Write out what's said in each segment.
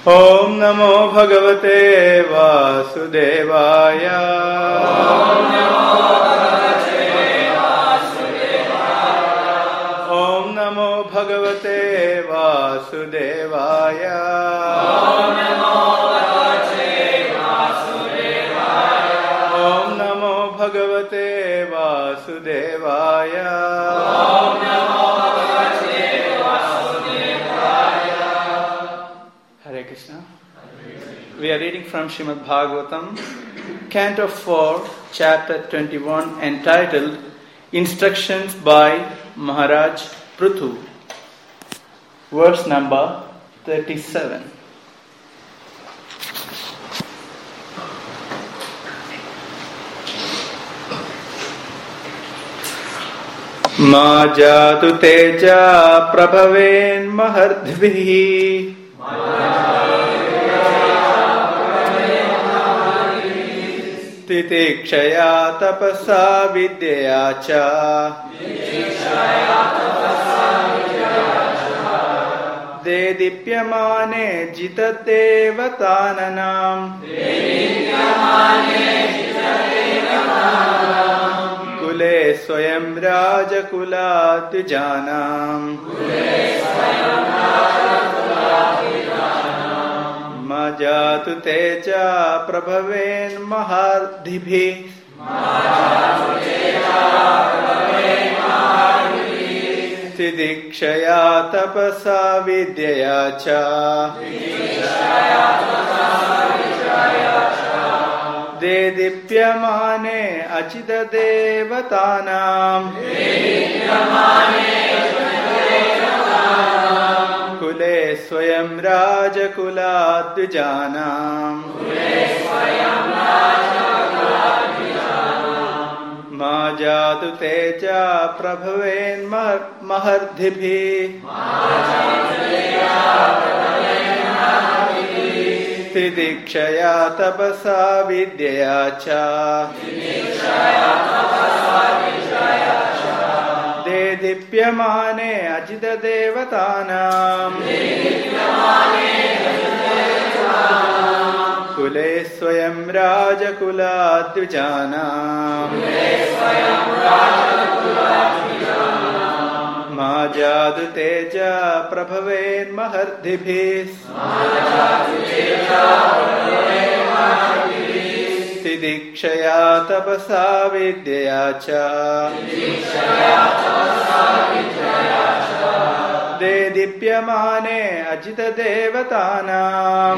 Om Namo Bhagavate Vasudevaya. Om Namo Bhagavate Vasudevaya. Om Namo Bhagavate Vasudevaya. Om Namo Bhagavate Vasudevaya. Om Namo Bhagavate Vasudevaya. Om Namo Bhagavate Vasudevaya. Hare Krishna. We are reading from Srimad Bhagavatam, Canto 4, Chapter 21, entitled Instructions by Maharaj Prithu, verse number 37. Ma jatu teja prabhaven mahardvihi Titikshaya tapasa vidyaya cha Dedipyamane jitate vatananam Kule swayam rajakula tujanam Majatu teja prabhaven mahardhibhi Tidikshaya tapasa vidyaya cha Dedipyamane achita devatanam Kule swayam rajakula dvijanam Majatu teja prabhaven mahardhibhi Tidikshaya tapasa vidyaya cha Dedipyamane ajita devatanam Kule swayam rajakula dvijanam Majadu teja prabhaven mahardhibhi Tidikshaya tapasa vidyaya cha Dedipyamane ajita devatanam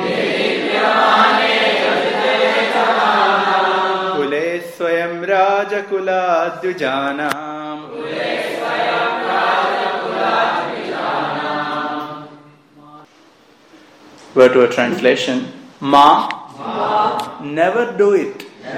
Kule swayam rajakula dvijanam Word to a translation. Ma, never do it.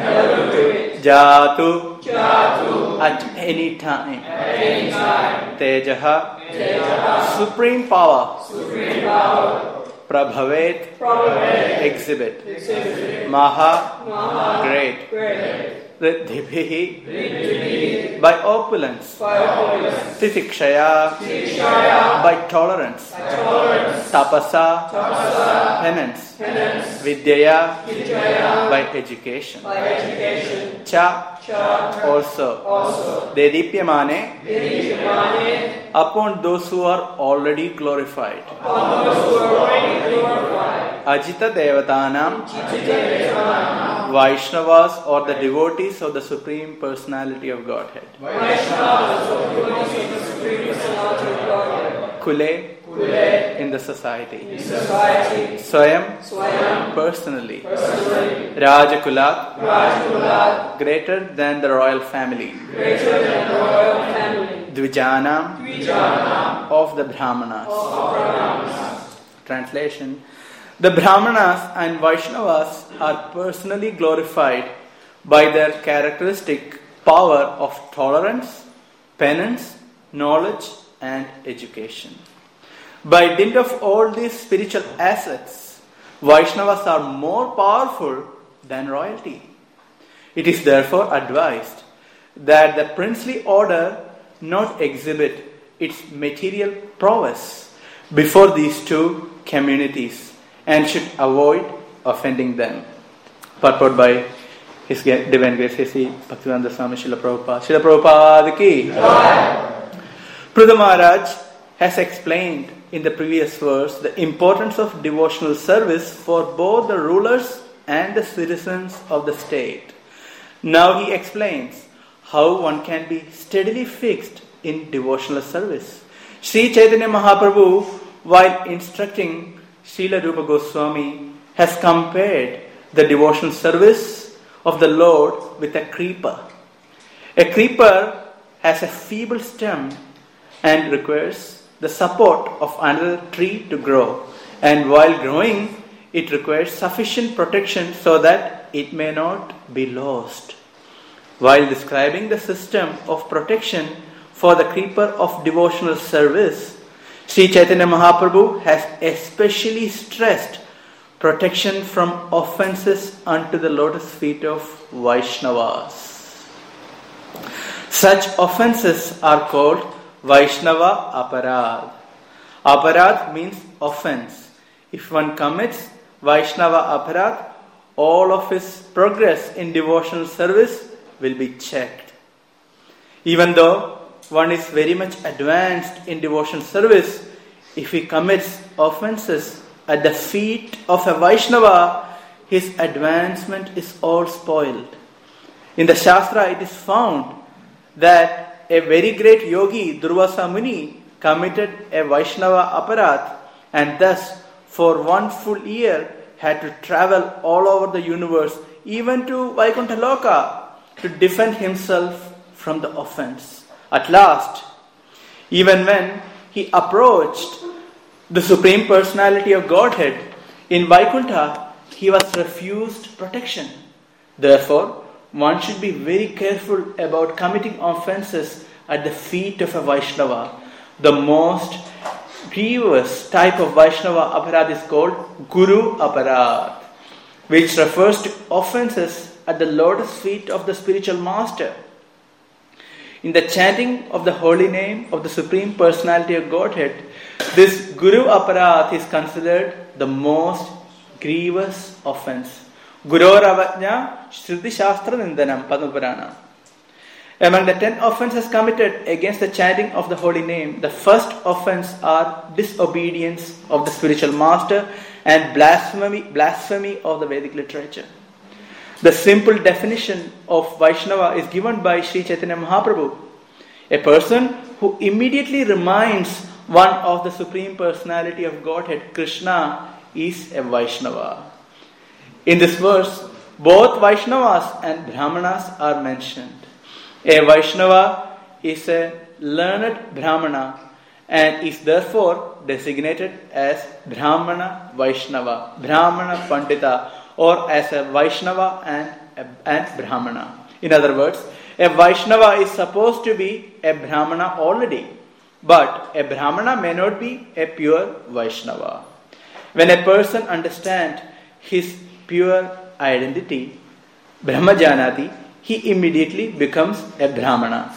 Jatu, at any time. Tejaha, supreme power. Prabhavet, exhibit. Maha, great. Riddhibhihi, by opulence. Titikshaya, by tolerance. Tapasa, penance. Vidyaya, by education. Cha, also. Dedipyamane, upon those who are already glorified. Ajita Devatanam, Vaishnavas or the devotees of the Supreme Personality of Godhead. Kule, in the society. Swayam, personally. Rajakula, greater than the royal family. Dvijanam, of the Brahmanas. Translation. The Brahmanas and Vaishnavas are personally glorified by their characteristic power of tolerance, penance, knowledge and education. By dint of all these spiritual assets, Vaishnavas are more powerful than royalty. It is therefore advised that the princely order not exhibit its material prowess before these two communities, and should avoid offending them. Purport by His Divine Grace A.C. Bhaktivedanta Swami Srila Prabhupada. Srila Prabhupada ki. Prithu Maharaj has explained in the previous verse the importance of devotional service for both the rulers and the citizens of the state. Now he explains how one can be steadily fixed in devotional service. Sri Chaitanya Mahaprabhu, while instructing Srila Rupa Goswami, has compared the devotional service of the Lord with a creeper. A creeper has a feeble stem and requires the support of another tree to grow. And while growing, it requires sufficient protection so that it may not be lost. While describing the system of protection for the creeper of devotional service, Sri Chaitanya Mahaprabhu has especially stressed protection from offenses unto the lotus feet of Vaishnavas. Such offenses are called Vaishnava Aparad. Aparad means offense. If one commits Vaishnava Aparad, all of his progress in devotional service will be checked. Even though one is very much advanced in devotional service, if he commits offenses at the feet of a Vaishnava, his advancement is all spoiled. In the Shastra it is found that a very great yogi, Durvasa Muni, committed a Vaishnava aparat and thus for 1 full year had to travel all over the universe, even to Vaikuntha Loka, to defend himself from the offense. At last, even when he approached the Supreme Personality of Godhead in Vaikuntha, he was refused protection. Therefore, one should be very careful about committing offenses at the feet of a Vaishnava. The most grievous type of Vaishnava aparad is called Guru Aparad, which refers to offenses at the lotus feet of the spiritual master. In the chanting of the holy name of the Supreme Personality of Godhead, this Guru Aparad is considered the most grievous offense. Guror Avajna Shruti Shastra Nindanam Padma Purana. Among the 10 offenses committed against the chanting of the holy name, the first offense are disobedience of the spiritual master and blasphemy of the Vedic literature. The simple definition of Vaishnava is given by Sri Chaitanya Mahaprabhu. A person who immediately reminds one of the Supreme Personality of Godhead, Krishna, is a Vaishnava. In this verse, both Vaishnavas and Brahmanas are mentioned. A Vaishnava is a learned Brahmana and is therefore designated as Brahmana Vaishnava, Brahmana Pandita, or as a Vaishnava and Brahmana. In other words, a Vaishnava is supposed to be a Brahmana already, but a Brahmana may not be a pure Vaishnava. When a person understands his pure identity, Brahmajanati, he immediately becomes a Brahmana.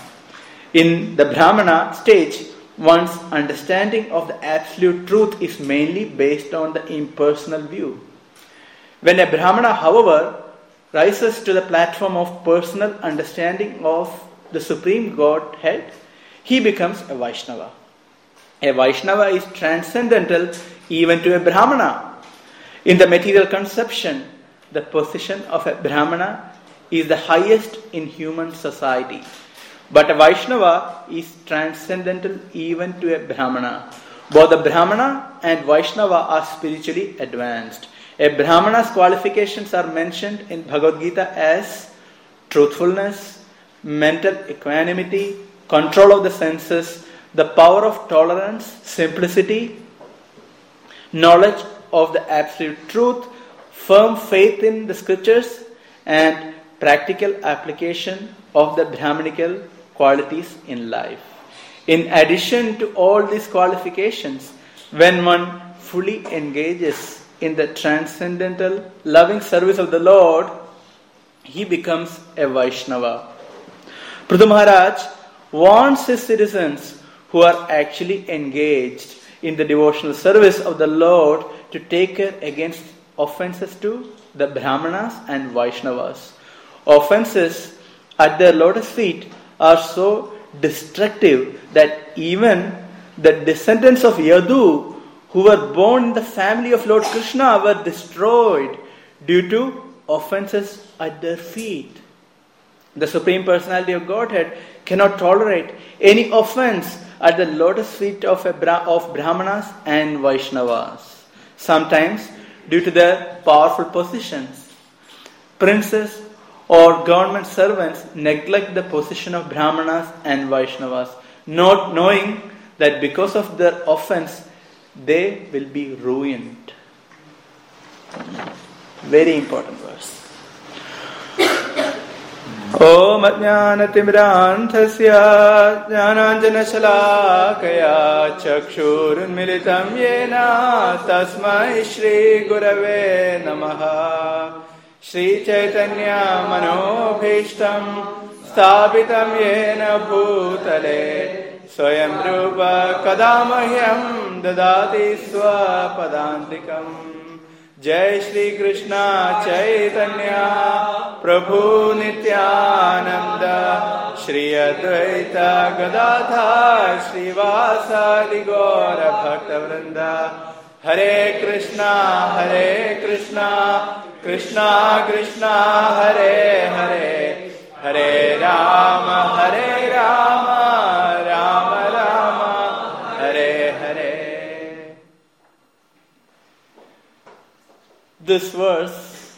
In the Brahmana stage, one's understanding of the absolute truth is mainly based on the impersonal view. When a Brahmana, however, rises to the platform of personal understanding of the Supreme Godhead, he becomes a Vaishnava. A Vaishnava is transcendental even to a Brahmana. In the material conception, the position of a Brahmana is the highest in human society. But a Vaishnava is transcendental even to a Brahmana. Both the Brahmana and Vaishnava are spiritually advanced. A Brahmana's qualifications are mentioned in Bhagavad Gita as truthfulness, mental equanimity, control of the senses, the power of tolerance, simplicity, knowledge of the absolute truth, firm faith in the scriptures, and practical application of the Brahmanical qualities in life. In addition to all these qualifications, when one fully engages in the transcendental loving service of the Lord, he becomes a Vaishnava. Prithu Maharaj warns his citizens who are actually engaged in the devotional service of the Lord to take care against offenses to the Brahmanas and Vaishnavas. Offenses at their lotus feet are so destructive that even the descendants of Yadu, who were born in the family of Lord Krishna, were destroyed due to offenses at their feet. The Supreme Personality of Godhead cannot tolerate any offense at the lotus feet of Brahmanas and Vaishnavas. Sometimes, due to their powerful positions, princes or government servants neglect the position of Brahmanas and Vaishnavas, not knowing that because of their offense, they will be ruined. Very important verse. Om Ajnanatimranthasya Jnananjanashalakaya Chakshurunmilitam Yena Tasmai Shri Gurave Namaha Shri Chaitanya Manobhishtam Sthapitam Yena Bhutale Swayam Rupa Kadamahyam Dadati Swapadantikam. Jai Shri Krishna Chaitanya Prabhu Nityananda Shri Advaita Gadadhar Shri Vasadi Gaura Bhakta Vrinda Hare Krishna Krishna Krishna Hare Hare Hare Rama Rama Rama Hare Hare. This verse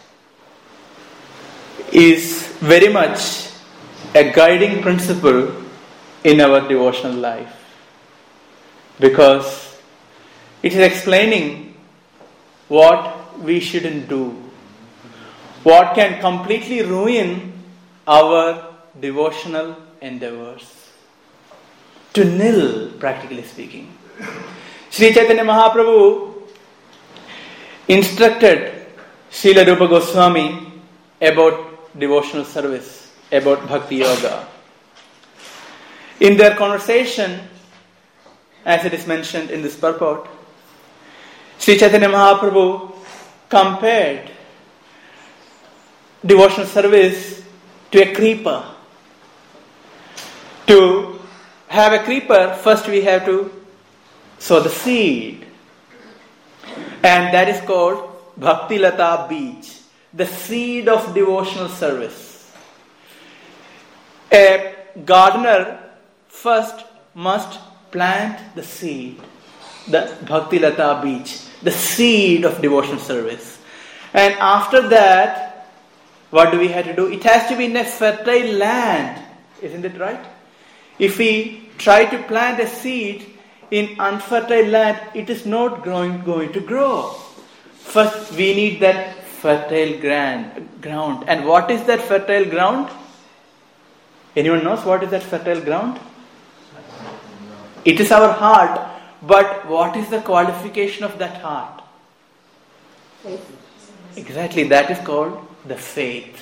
is very much a guiding principle in our devotional life, because it is explaining what we shouldn't do, what can completely ruin our devotional endeavors, to nil, practically speaking. Sri Chaitanya Mahaprabhu instructed Srila Rupa Goswami about devotional service, about Bhakti Yoga. In their conversation, as it is mentioned in this purport, Sri Chaitanya Mahaprabhu compared devotional service to a creeper. To have a creeper, first we have to sow the seed. And that is called Bhakti Lata Beej, the seed of devotional service. A gardener first must plant the seed, the Bhakti Lata Beej, the seed of devotional service. And after that, what do we have to do? It has to be in a fertile land. Isn't it right? If we try to plant a seed in unfertile land, it is not going to grow. First, we need that fertile ground. And what is that fertile ground? Anyone knows what is that fertile ground? It is our heart. But what is the qualification of that heart? Faith. Exactly, that is called the faith.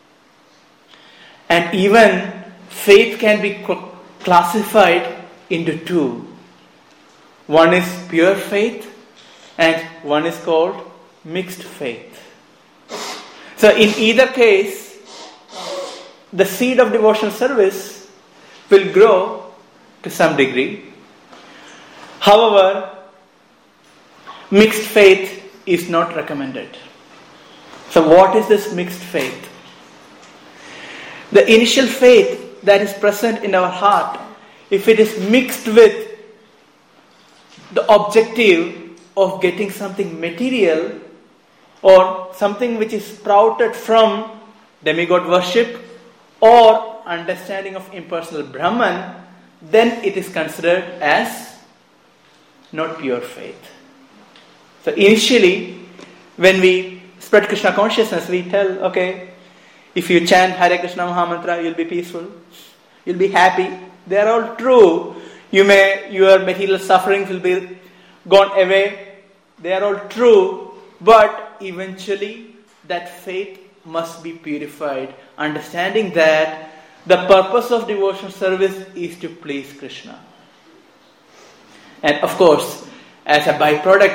And even faith can be classified into two. One is pure faith and one is called mixed faith. So in either case, the seed of devotional service will grow to some degree. However, mixed faith is not recommended. So what is this mixed faith? The initial faith that is present in our heart, if it is mixed with the objective of getting something material or something which is sprouted from demigod worship or understanding of impersonal Brahman, then it is considered as not pure faith. So initially, when we spread Krishna consciousness, we tell, okay, if you chant Hare Krishna Mahamantra, you'll be peaceful, you'll be happy. They are all true. Your material sufferings will be gone away. They are all true. But eventually, that faith must be purified, understanding that the purpose of devotional service is to please Krishna. And of course, as a byproduct,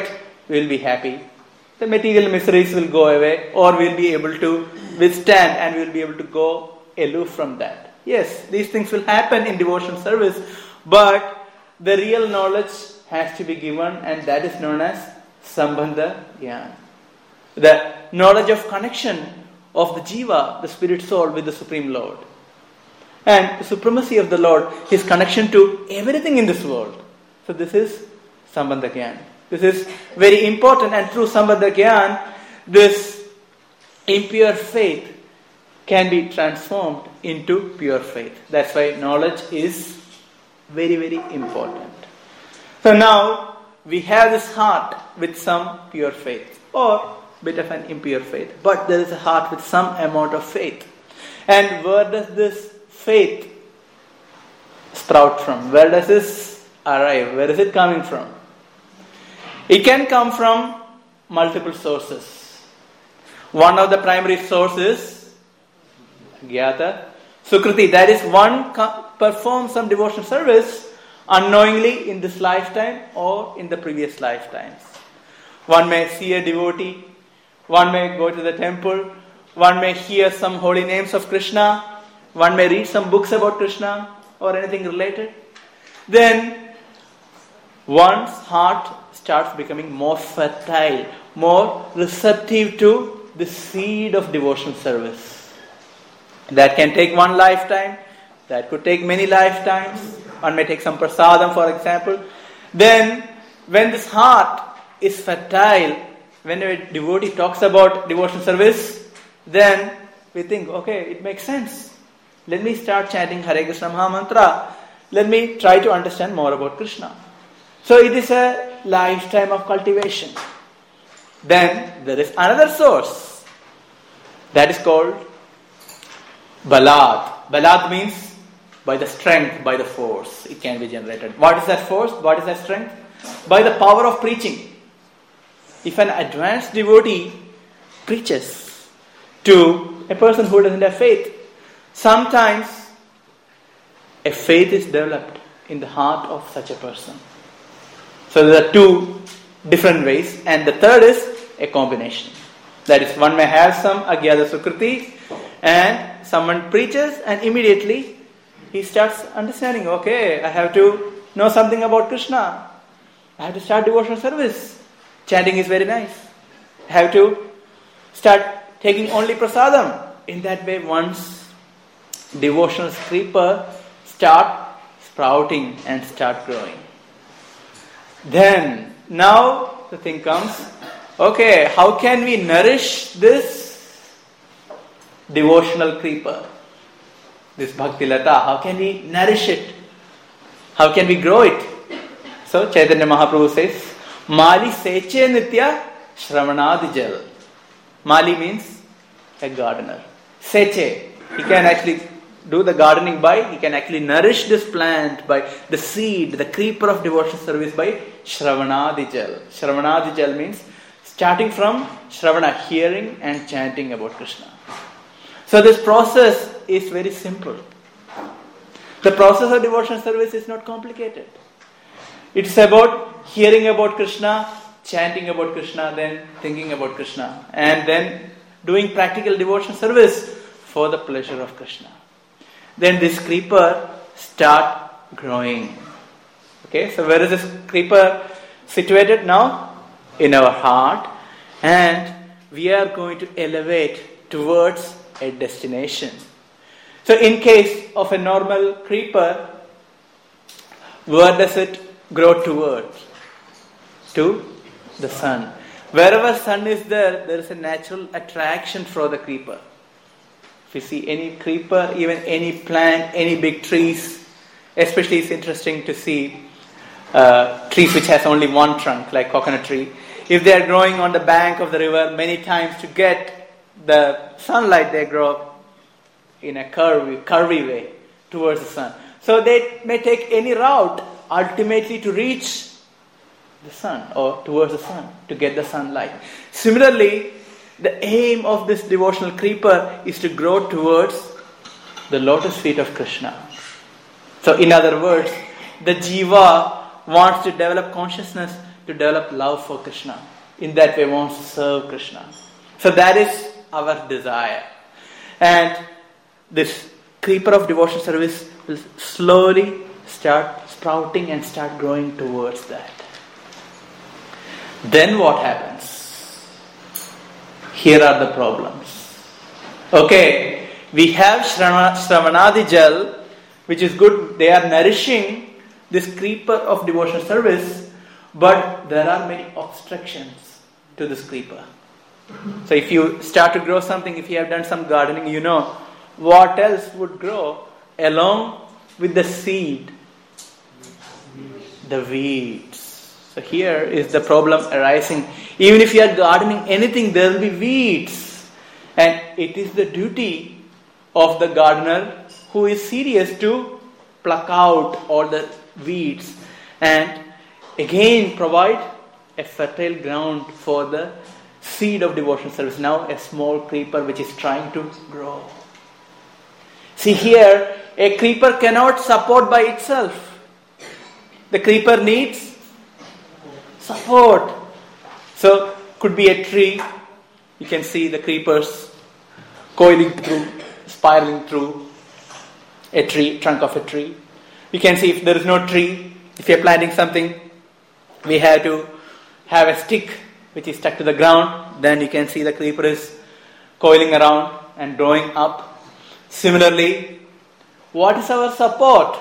we will be happy. The material miseries will go away, or we will be able to withstand and we will be able to go aloof from that. Yes, these things will happen in devotion service, but the real knowledge has to be given, and that is known as Sambandha Jnana. The knowledge of connection of the jiva, the spirit soul, with the Supreme Lord. And the supremacy of the Lord, His connection to everything in this world. So this is Sambandha Jnana. This is very important, and through Sambandha Jnana, this impure faith can be transformed into pure faith. That's why knowledge is very, very important. So now we have this heart with some pure faith, or bit of an impure faith, but there is a heart with some amount of faith. And where does this faith sprout from? Where does this arrive? Where is it coming from? It can come from multiple sources. One of the primary sources, Gyata, Sukriti. That is, one performs some devotional service unknowingly in this lifetime or in the previous lifetimes. One may see a devotee, one may go to the temple, one may hear some holy names of Krishna, one may read some books about Krishna or anything related. Then one's heart starts becoming more fertile, more receptive to the seed of devotional service. That can take one lifetime, that could take many lifetimes. One may take some prasadam, for example. Then, when this heart is fertile, when a devotee talks about devotional service, then we think, okay, it makes sense. Let me start chanting Hare Krishna Maha Mantra. Let me try to understand more about Krishna. So it is a lifetime of cultivation. Then there is another source that is called Balad. Balad means by the strength, by the force, it can be generated. What is that force? What is that strength? By the power of preaching. If an advanced devotee preaches to a person who doesn't have faith, sometimes a faith is developed in the heart of such a person. So there are two different ways, and the third is a combination. That is, one may have some Agyata Sukriti, and someone preaches, and immediately he starts understanding, okay, I have to know something about Krishna. I have to start devotional service. Chanting is very nice. I have to start taking only prasadam. In that way, one's devotional creeper start sprouting and start growing. Then, now the thing comes, okay, how can we nourish this devotional creeper? This Bhakti Lata, how can we nourish it? How can we grow it? So Chaitanya Mahaprabhu says, Mali Seche Nitya Shravanadi Jal. Mali means a gardener. Seche, he can actually do the gardening by, he can actually nourish this plant by the seed, the creeper of devotional service by Shravanadi Jal. Shravanadi Jal means starting from Shravana, hearing and chanting about Krishna. So this process is very simple. The process of devotional service is not complicated. It's about hearing about Krishna, chanting about Krishna, then thinking about Krishna, and then doing practical devotional service for the pleasure of Krishna. Then this creeper start growing. Okay, so where is this creeper situated now? In our heart, and we are going to elevate towards a destination. So in case of a normal creeper, where does it grow towards? To the sun. Wherever sun is there, there is a natural attraction for the creeper. If you see any creeper, even any plant, any big trees, especially it's interesting to see trees which has only one trunk, like coconut tree. If they are growing on the bank of the river, many times to get the sunlight, they grow in a curvy way towards the sun. So they may take any route ultimately to reach the sun or towards the sun to get the sunlight. Similarly, the aim of this devotional creeper is to grow towards the lotus feet of Krishna. So in other words, the jiva wants to develop consciousness, to develop love for Krishna. in that way wants to serve Krishna. So that is our desire. And this creeper of devotion service will slowly start sprouting and start growing towards that. Then what happens? Here are the problems. Okay, we have Shravanadi Jal, which is good. They are nourishing this creeper of devotional service, but there are many obstructions to this creeper. So if you start to grow something, if you have done some gardening, you know what else would grow along with the seed? The weeds. So here is the problem arising. Even if you are gardening anything, there will be weeds. And it is the duty of the gardener who is serious to pluck out all the weeds and again provide a fertile ground for the seed of devotional service. Now a small creeper which is trying to grow. See here, a creeper cannot support by itself. The creeper needs support. So could be a tree. You can see the creepers coiling through, spiraling through a tree, trunk of a tree. You can see if there is no tree, if you are planting something, we have to have a stick which is stuck to the ground. Then you can see the creeper is coiling around and growing up. Similarly, what is our support?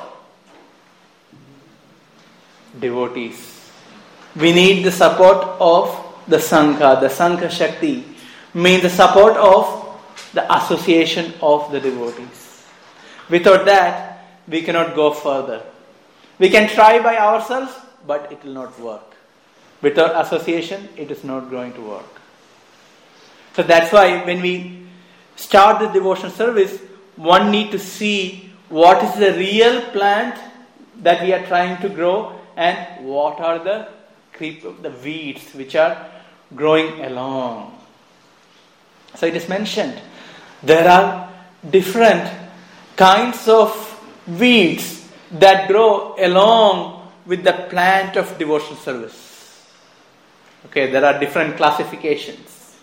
Devotees. We need the support of the Sangha. The Sangha Shakti means the support of the association of the devotees. Without that, we cannot go further. We can try by ourselves, but it will not work. Without association, it is not going to work. So that's why when we start the devotional service, one need to see what is the real plant that we are trying to grow and what are the weeds which are growing along. So it is mentioned there are different kinds of weeds that grow along with the plant of devotional service. Okay, there are different classifications.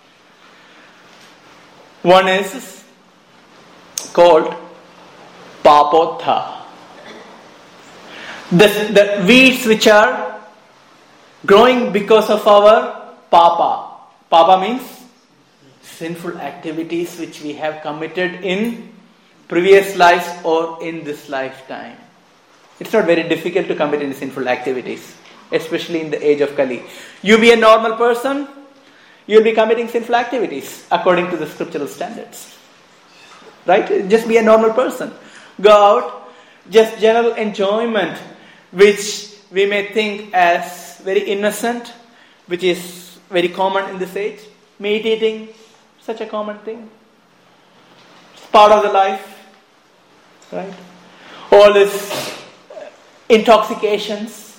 One is called Papotha. The weeds which are growing because of our Papa. Papa means sinful activities which we have committed in previous lives or in this lifetime. It's not very difficult to commit any sinful activities, especially in the age of Kali. You be a normal person, you'll be committing sinful activities according to the scriptural standards. Right? Just be a normal person. Go out, just general enjoyment, which we may think as very innocent, which is very common in this age. Meat eating, such a common thing. It's part of the life. Right? All these intoxications,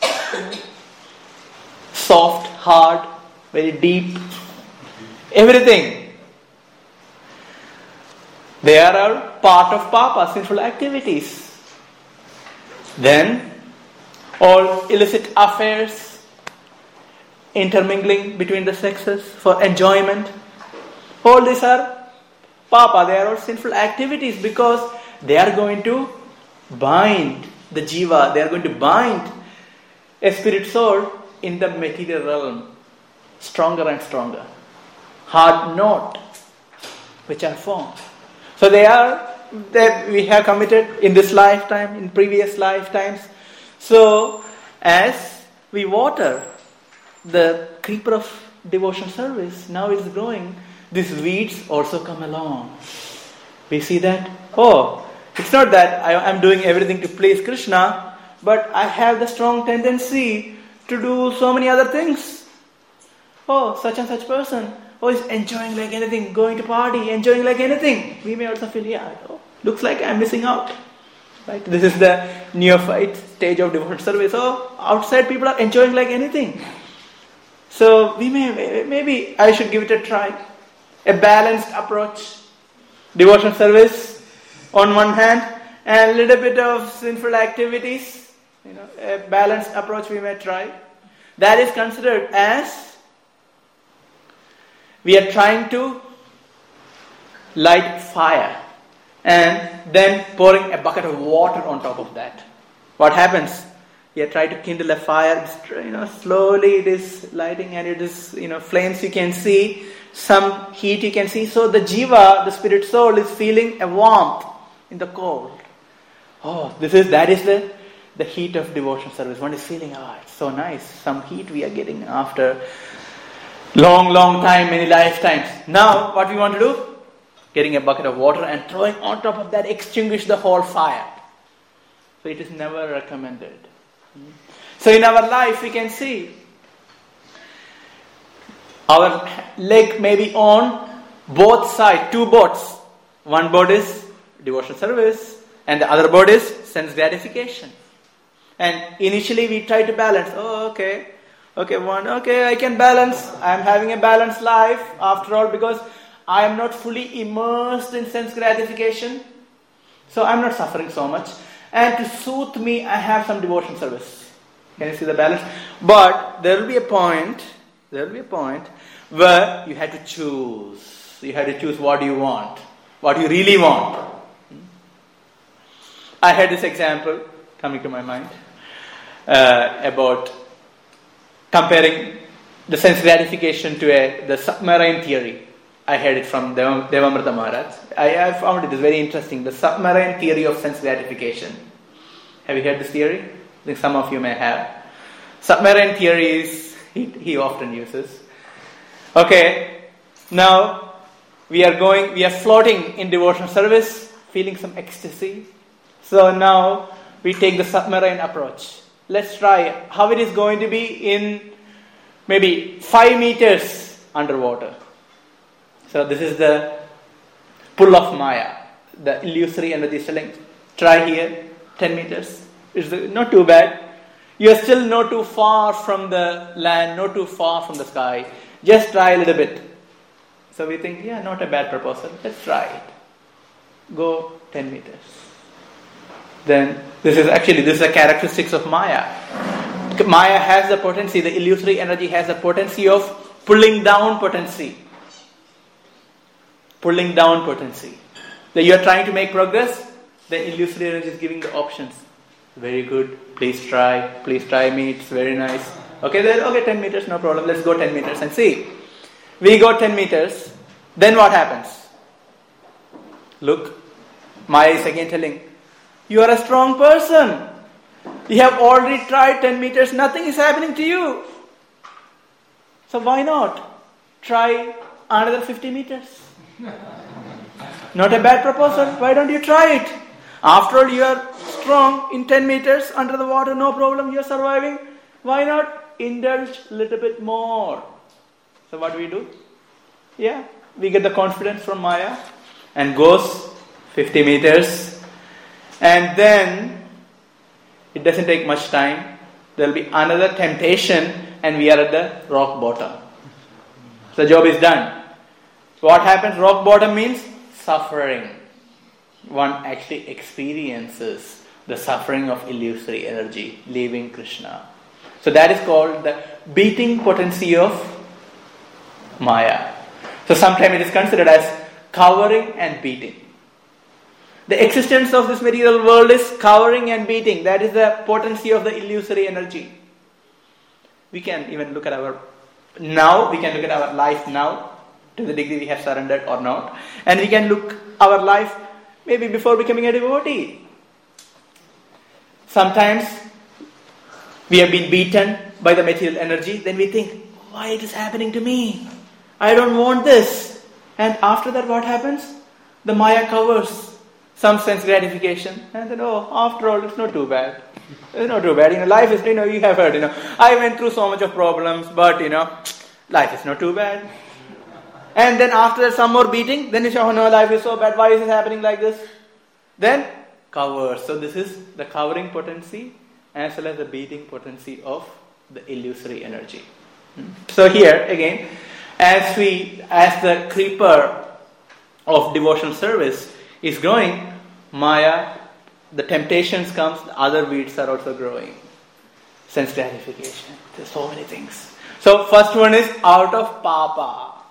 soft, hard, very deep, everything. They are part of Papa, sinful activities. Then, all illicit affairs, intermingling between the sexes for enjoyment. All these are Papa, they are all sinful activities because they are going to bind the jiva, they are going to bind a spirit soul in the material realm, stronger and stronger. Hard knot, which are formed. So we have committed in this lifetime, in previous lifetimes. So as we water the creeper of devotion service, now it's growing, these weeds also come along. We see that, it's not that I'm doing everything to please Krishna, but I have the strong tendency to do so many other things. Such and such person, is enjoying like anything, going to party, enjoying like anything. We may also feel, looks like I'm missing out. Right? This is the neophyte stage of devotional service. Outside people are enjoying like anything. So maybe I should give it a try. A balanced approach. Devotional service on one hand and a little bit of sinful activities. A balanced approach we may try. That is considered as we are trying to light fire and then pouring a bucket of water on top of that. What happens? We are trying to kindle a fire, slowly it is lighting and it is, flames you can see, some heat you can see. So the jiva, the spirit soul, is feeling a warmth in the cold. Oh, that is the heat of devotion service. One is feeling, it's so nice. Some heat we are getting after long time, many lifetimes. Now, what we want to do? Getting a bucket of water and throwing on top of that, extinguish the whole fire. So it is never recommended. So in our life, we can see our leg may be on both sides, two boats. One boat is devotion service and the other boat is sense gratification. And initially we try to balance. Okay, I can balance. I am having a balanced life after all because I am not fully immersed in sense gratification. So I am not suffering so much. And to soothe me, I have some devotion service. Can you see the balance? But there will be a point where you have to choose. You have to choose what you want, what you really want. I had this example coming to my mind about comparing the sense gratification to the submarine theory. I heard it from Devamrita Maharaj. I found it is very interesting. The submarine theory of sense gratification. Have you heard this theory? I think some of you may have. Submarine theory is he often uses. Okay, now we are floating in devotional service, feeling some ecstasy. So now we take the submarine approach. Let's try how it is going to be in maybe 5 meters underwater. So this is the pull of Maya, the illusory energy selling. Try here, 10 meters. It's not too bad. You are still not too far from the land, not too far from the sky. Just try a little bit. So we think, not a bad proposal. Let's try it. Go 10 meters. Then this is a characteristics of Maya. Maya has the potency, the illusory energy has the potency of pulling down potency. Pulling down potency. That you are trying to make progress, the illusory energy is giving the options. Very good. Please try me. It's very nice. Okay, 10 meters, no problem. Let's go 10 meters and see. We go 10 meters. Then what happens? Look, Maya is again telling, you are a strong person. You have already tried 10 meters. Nothing is happening to you. So why not try another 50 meters? Not a bad proposal. Why don't you try it? After all, you are strong in 10 meters under the water, no problem, you are surviving. Why not indulge a little bit more? So what do? We get the confidence from Maya and goes 50 meters. And then, it doesn't take much time. There will be another temptation and we are at the rock bottom. So the job is done. What happens? Rock bottom means suffering. One actually experiences the suffering of illusory energy, leaving Krishna. So that is called the beating potency of Maya. So sometimes it is considered as covering and beating. The existence of this material world is covering and beating. That is the potency of the illusory energy. We can even look at our life now, to the degree we have surrendered or not. And we can look our life maybe before becoming a devotee. Sometimes we have been beaten by the material energy. Then we think, why it is happening to me? I don't want this. And after that what happens? The Maya covers some sense gratification. And then, after all, it's not too bad. It's not too bad. Life is, you have heard, I went through so much of problems, but, life is not too bad. And then after some more beating, then you say, no, life is so bad. Why is it happening like this? Then covers. So this is the covering potency as well as the beating potency of the illusory energy. So here again, as the creeper of devotional service is growing, Maya, the temptations comes, the other weeds are also growing. Sense gratification. There's so many things. So first one is out of papa.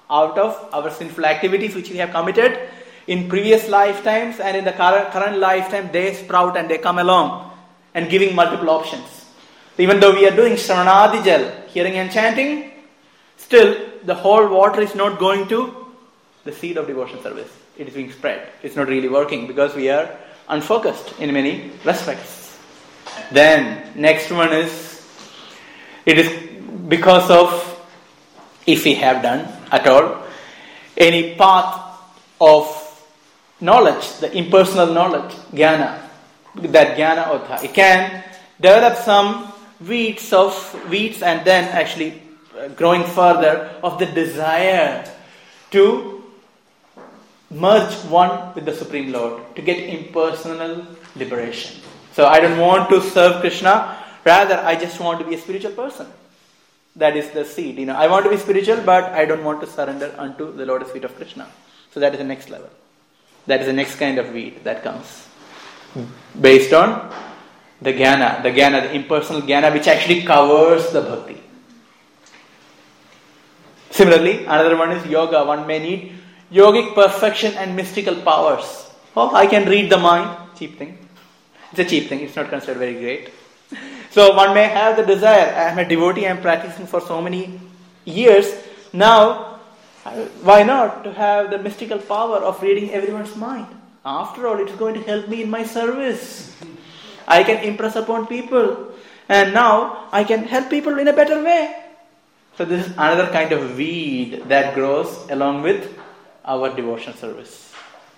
out of our sinful activities which we have committed in previous lifetimes, and in the current lifetime they sprout and they come along and giving multiple options. Even though we are doing Shravanadijal, hearing and chanting, still the whole water is not going to the seed of devotion service. It is being spread. It's not really working because we are unfocused in many respects. Then next one is, it is because of, if we have done at all any path of knowledge, the impersonal knowledge, jnana, that jnana odha, it can develop some weeds and then actually growing further of the desire to merge one with the Supreme Lord, to get impersonal liberation. So I don't want to serve Krishna, rather I just want to be a spiritual person. That is the seed. I want to be spiritual, but I don't want to surrender unto the lotus feet of Krishna. So that is the next level. That is the next kind of weed that comes based on the jnana, the impersonal jnana, which actually covers the bhakti. Similarly, another one is yoga. One may need yogic perfection and mystical powers. Oh, I can read the mind. Cheap thing. It's a cheap thing. It's not considered very great. So one may have the desire. I am a devotee. I am practicing for so many years. Now, why not to have the mystical power of reading everyone's mind? After all, it is going to help me in my service. I can impress upon people. And now, I can help people in a better way. So this is another kind of weed that grows along with our devotion service.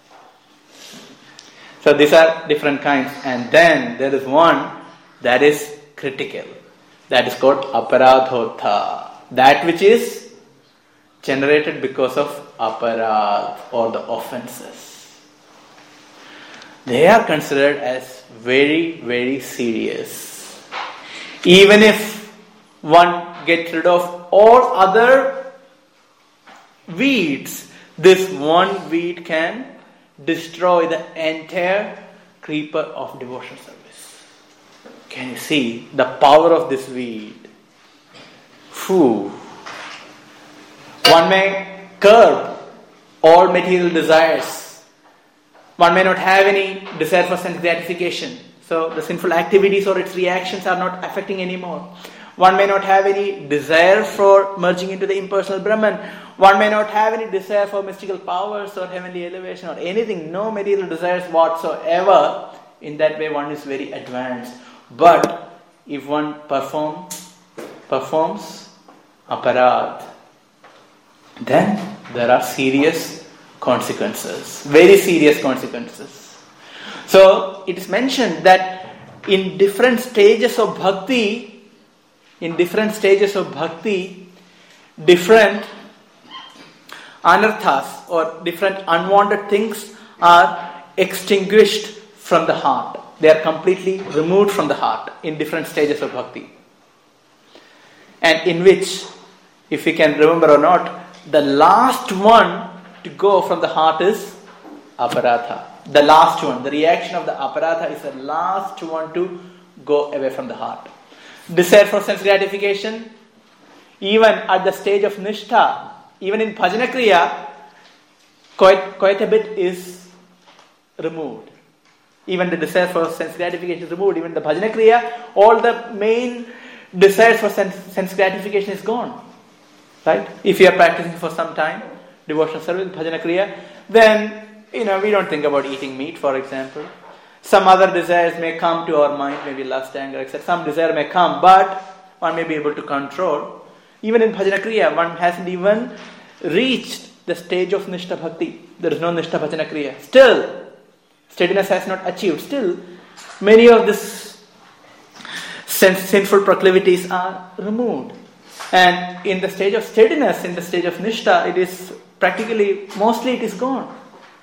So these are different kinds. And then there is one that is critical. That is called aparadhodha. That which is generated because of aparadh or the offenses. They are considered as very, very serious. Even if one gets rid of all other weeds, this one weed can destroy the entire creeper of devotion service. Can you see the power of this weed? One may curb all material desires. One may not have any desire for sense gratification. So the sinful activities or its reactions are not affecting anymore. One may not have any desire for merging into the impersonal Brahman. One may not have any desire for mystical powers or heavenly elevation or anything. No material desires whatsoever. In that way one is very advanced. But if one performs aparadh, then there are serious consequences. Very serious consequences. So it is mentioned that in different stages of bhakti, different anarthas or different unwanted things are extinguished from the heart. They are completely removed from the heart in different stages of bhakti. And in which, if we can remember or not, the last one to go from the heart is aparadha. The last one, the reaction of the aparadha is the last one to go away from the heart. Desire for sense gratification, even at the stage of nishtha, even in bhajana kriya, quite a bit is removed. Even the desire for sense gratification is removed. Even the bhajana kriya, all the main desires for sense gratification is gone. Right? If you are practicing for some time, devotional service, bhajana kriya, then we don't think about eating meat, for example. Some other desires may come to our mind, maybe lust, anger, etc. Some desire may come, but one may be able to control. Even in bhajana kriya, one hasn't even reached the stage of nishtha bhakti. There is no nishtha bhajana kriya. Still, steadiness has not achieved. Still, many of these sinful proclivities are removed. And in the stage of steadiness, in the stage of nishtha, it is practically, mostly it is gone.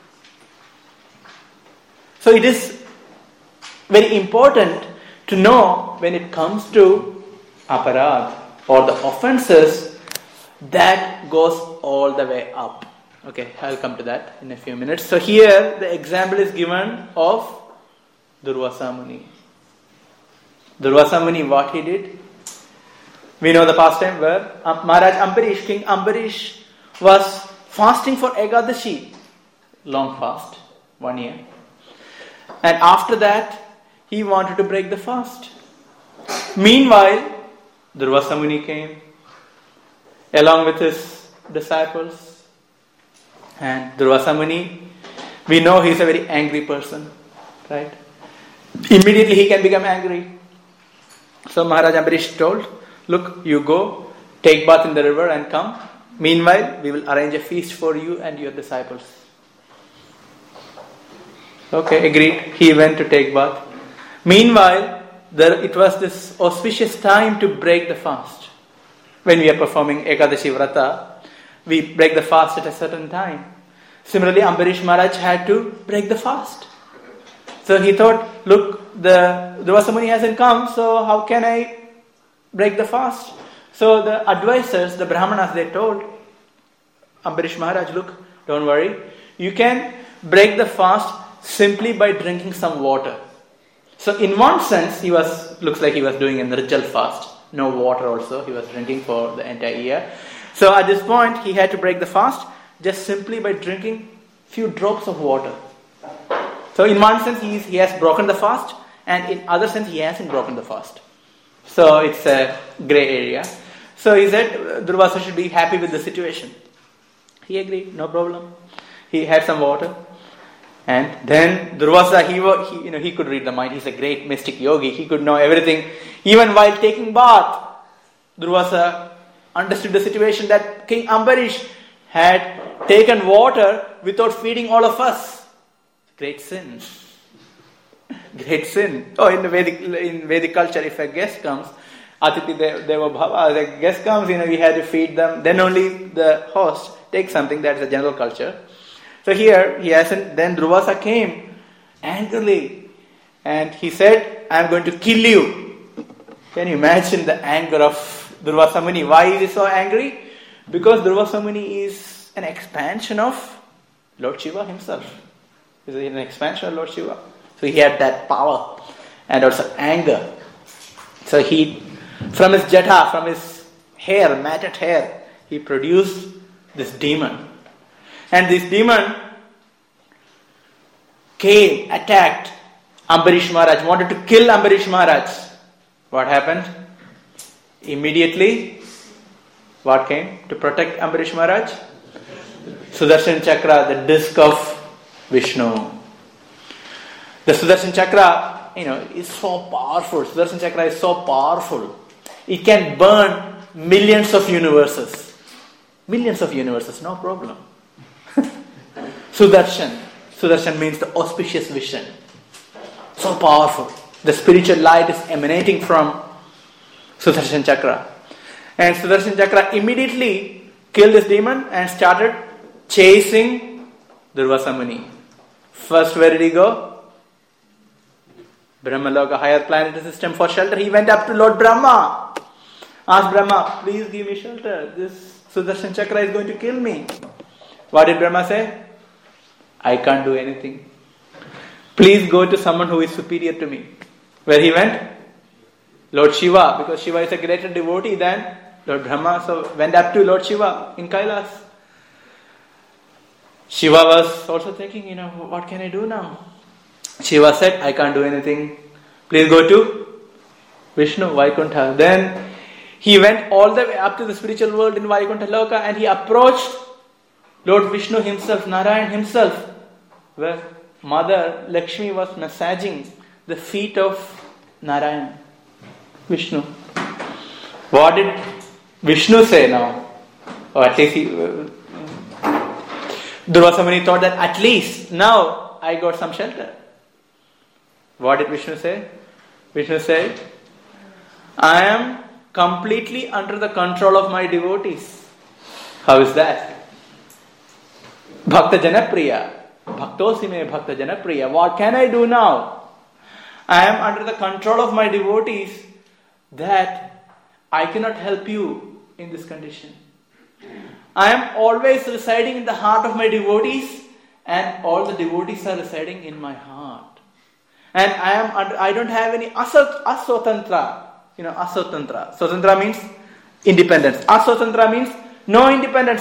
So it is very important to know when it comes to aparadh or the offenses, that goes all the way up. Okay, I'll come to that in a few minutes. So here the example is given of Durvasa Muni. Durvasa Muni, what he did? We know the pastime where Maharaj Ambarish, King Ambarish, was fasting for Ekadashi, long fast, 1 year. And after that, he wanted to break the fast. Meanwhile, Durvasa Muni came along with his disciples. And Durvasa Muni, we know he's a very angry person, right? Immediately he can become angry. So Maharaj Ambarish told, look, you go, take bath in the river and come. Meanwhile, we will arrange a feast for you and your disciples. Okay, agreed. He went to take bath. Meanwhile, it was this auspicious time to break the fast. When we are performing Ekadashi Vrata, we break the fast at a certain time. Similarly, Ambarish Maharaj had to break the fast. So he thought, look, the Durvasa Muni hasn't come, so how can I break the fast? So the advisors, the Brahmanas, they told Ambarish Maharaj, look, don't worry. You can break the fast simply by drinking some water. So in one sense, looks like he was doing a Nirjal fast. No water also, he was drinking for the entire year. So at this point, he had to break the fast just simply by drinking few drops of water. So in one sense, he has broken the fast, and in other sense, he hasn't broken the fast. So it's a grey area. So he said, Durvasa should be happy with the situation. He agreed, no problem. He had some water. And then Durvasa, he could read the mind. He's a great mystic yogi. He could know everything. Even while taking bath, Durvasa understood the situation that King Ambarish had taken water without feeding all of us. Great sin. Great sin. Oh, in Vedic culture, if a guest comes, Atiti Deva Bhava, the guest comes, we had to feed them. Then only the host takes something. That's a general culture. So here, he hasn't. Then Durvasa came angrily and he said, I am going to kill you. Can you imagine the anger of Durvasa Muni? Why is he so angry? Because Durvasa Muni is an expansion of Lord Shiva himself. He's an expansion of Lord Shiva. So he had that power and also anger. So from his jatha, from his hair, matted hair, he produced this demon. And this demon came, attacked Ambarish Maharaj, wanted to kill Ambarish Maharaj. What happened? Immediately, what came to protect Ambarish Maharaj? Sudarshan Chakra, the disc of Vishnu. The Sudarshan Chakra, is so powerful. Sudarshan Chakra is so powerful. It can burn millions of universes. Millions of universes, no problem. Sudarshan means the auspicious vision. So powerful. The spiritual light is emanating from Sudarshan Chakra. And Sudarshan Chakra immediately killed this demon and started chasing Durvasa Muni. First, where did he go? Brahmaloka, higher planetary system, for shelter. He went up to Lord Brahma. Asked Brahma, please give me shelter. This Sudarshan Chakra is going to kill me. What did Brahma say? I can't do anything. Please go to someone who is superior to me. Where he went? Lord Shiva, because Shiva is a greater devotee than Lord Brahma. So went up to Lord Shiva in Kailas. Shiva was also thinking, what can I do now? Shiva said, I can't do anything. Please go to Vishnu, Vaikuntha. Then he went all the way up to the spiritual world in Vaikuntha Loka and he approached Lord Vishnu himself, Narayan himself, where Mother Lakshmi was massaging the feet of Narayan, Vishnu. What did Vishnu say now? Or at least Durvasa Muni thought that at least now I got some shelter. What did Vishnu say? Vishnu said, I am completely under the control of my devotees. How is that? Bhakta Janapriya. Bhaktosi me Bhakta Janapriya. What can I do now? I am under the control of my devotees that I cannot help you in this condition. I am always residing in the heart of my devotees and all the devotees are residing in my heart. And I don't have any asotantra. Asotantra. Sotantra means independence. Asotantra means no independence.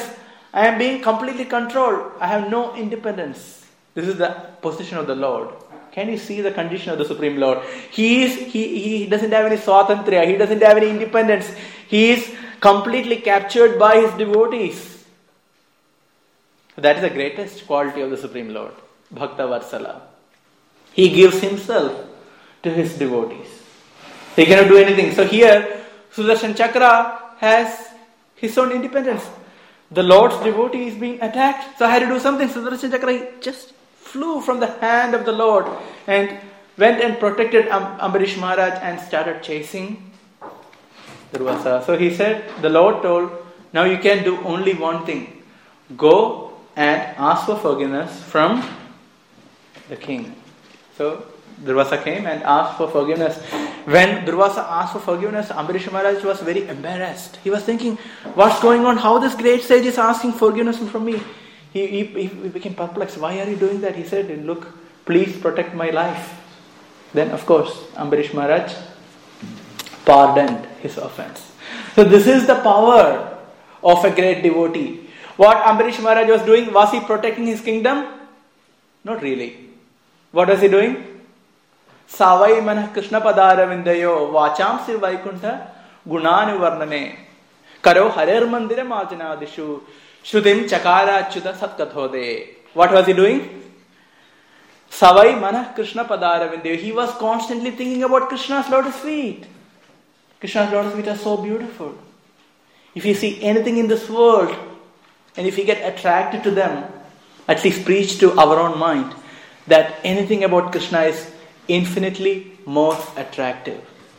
I am being completely controlled. I have no independence. This is the position of the Lord. Can you see the condition of the Supreme Lord? He doesn't have any swatantriya. He doesn't have any independence. He is completely captured by his devotees. That is the greatest quality of the Supreme Lord. Bhakta Varsala. He gives himself to his devotees. He cannot do anything. So here, Sudarshan Chakra has his own independence. The Lord's devotee is being attacked. So I had to do something. Sudarshan Chakra just flew from the hand of the Lord and went and protected Ambarish Maharaj and started chasing Durvasa. So he said, the Lord told, now you can do only one thing. Go and ask for forgiveness from the king. So Durvasa came and asked for forgiveness. When Durvasa asked for forgiveness, Ambarish Maharaj was very embarrassed. He was thinking, what's going on? How this great sage is asking forgiveness from me? He became perplexed. Why are you doing that? He said, look, please protect my life. Then of course, Ambarish Maharaj pardoned his offense. So this is the power of a great devotee. What Ambarish Maharaj was doing, was he protecting his kingdom? Not really. What was he doing? Savai manah Krishna padara vindayo vacham sir vaikuntha gunanu varnane karo harer mandira marjanadishu shrutim chakara achyuta satkathode. What was he doing? Savai manah Krishna padara vindayo. He was constantly thinking about Krishna's lotus feet. Krishna's lotus feet are so beautiful. If you see anything in this world, and if you get attracted to them, at least preach to our own mind that anything about Krishna is infinitely more attractive.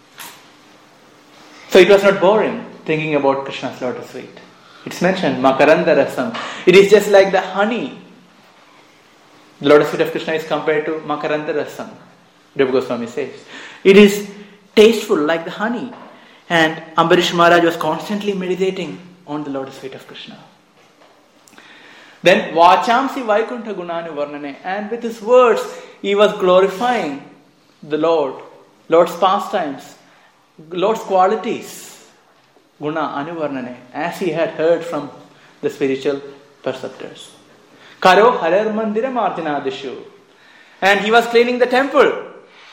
So it was not boring thinking about Krishna's lotus feet. It's mentioned, Makaranda Rasam. It is just like the honey. The lotus feet of Krishna is compared to Makaranda Rasam. Rupa Goswami says. It is tasteful like the honey. And Ambarish Maharaj was constantly meditating on the lotus feet of Krishna. Then Vachamsi Vaikuntha Gunanu Varnane. And with his words, he was glorifying the Lord, Lord's pastimes, Lord's qualities, Guna Anuvarnane, as he had heard from the spiritual preceptors. Karo Harer Mandira Marjanadishu. And he was cleaning the temple.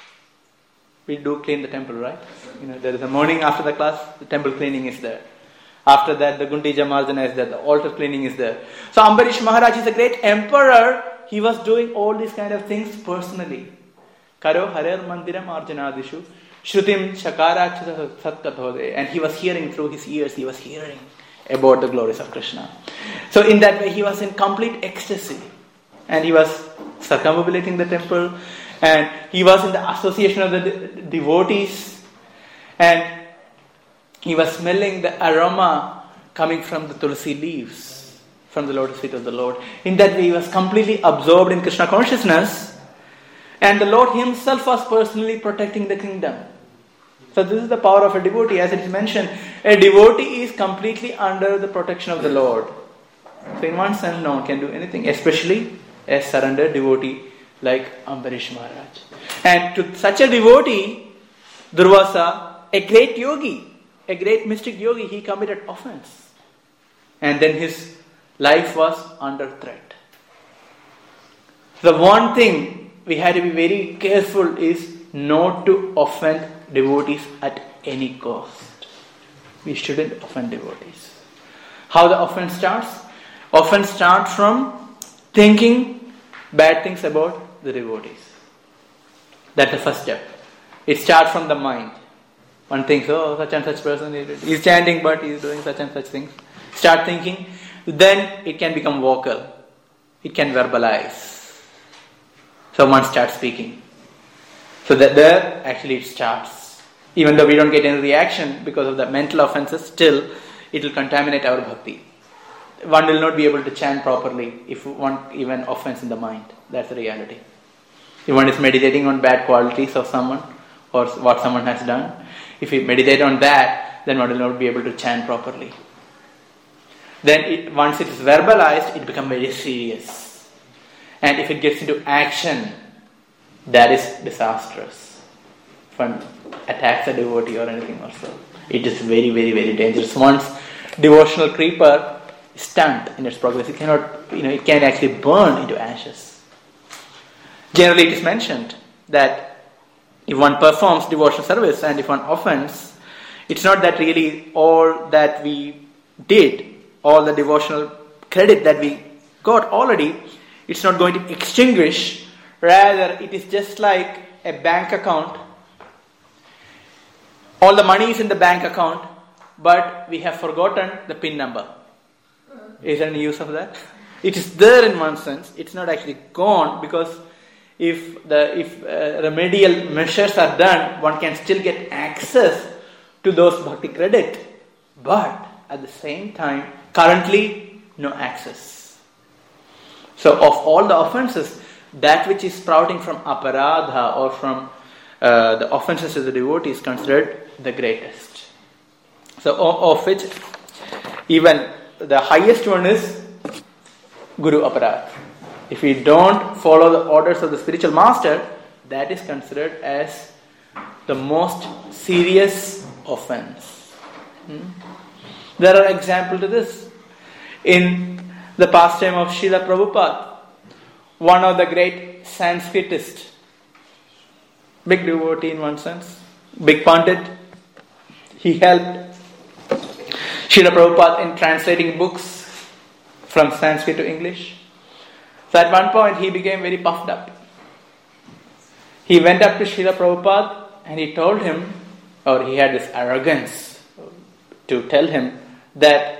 We do clean the temple, right? There is a morning after the class, the temple cleaning is there. After that, the Guntija Marjana is there, the altar cleaning is there. So Ambarish Maharaj is a great emperor. He was doing all these kind of things personally. Karo Harer Mandira Marjanadishu Shrutim Chakara Satkathode. And he was hearing through his ears, he was hearing about the glories of Krishna. So in that way, he was in complete ecstasy. And he was circumambulating the temple. And he was in the association of the devotees. And he was smelling the aroma coming from the tulsi leaves, from the lotus feet of the Lord. In that way, he was completely absorbed in Krishna consciousness. And the Lord himself was personally protecting the kingdom. So this is the power of a devotee. As it is mentioned, a devotee is completely under the protection of the Lord. So in one sense, no one can do anything, especially a surrendered devotee like Ambarish Maharaj. And to such a devotee, Durvasa, a great yogi, a great mystic yogi, he committed offense. And then his life was under threat. The one thing we had to be very careful is not to offend devotees at any cost. We shouldn't offend devotees. How the offense starts? Offense starts from thinking bad things about the devotees. That's the first step. It starts from the mind. One thinks, oh, such and such person is chanting, but he is doing such and such things. Start thinking. Then it can become vocal. It can verbalize. Someone starts speaking. So that there, actually it starts. Even though we don't get any reaction because of the mental offenses, still it will contaminate our bhakti. One will not be able to chant properly if one even offends in the mind. That's the reality. If one is meditating on bad qualities of someone or what someone has done, if we meditate on that, then one will not be able to chant properly. Then once it is verbalized, it becomes very serious. And if it gets into action, that is disastrous. If one attacks a devotee or anything also, it is very, very, very dangerous. Once devotional creeper stunt in its progress. It cannot, it can actually burn into ashes. Generally, it is mentioned that if one performs devotional service and if one offends, it's not that really all that we did, all the devotional credit that we got already, it's not going to extinguish. Rather, it is just like a bank account. All the money is in the bank account, but we have forgotten the PIN number. Is there any use of that? It is there in one sense. It's not actually gone, because if remedial measures are done, one can still get access to those bhakti credit. But at the same time, currently, no access. So of all the offenses, that which is sprouting from aparadha or from the offenses of the devotee is considered the greatest. So of which even the highest one is Guru Aparadha. If we don't follow the orders of the spiritual master, that is considered as the most serious offense. There are examples to this. In the pastime of Srila Prabhupada, one of the great Sanskritist, big devotee in one sense, big Pandit, he helped Srila Prabhupada in translating books from Sanskrit to English. So at one point he became very puffed up. He went up to Srila Prabhupada and he told him, or he had this arrogance to tell him that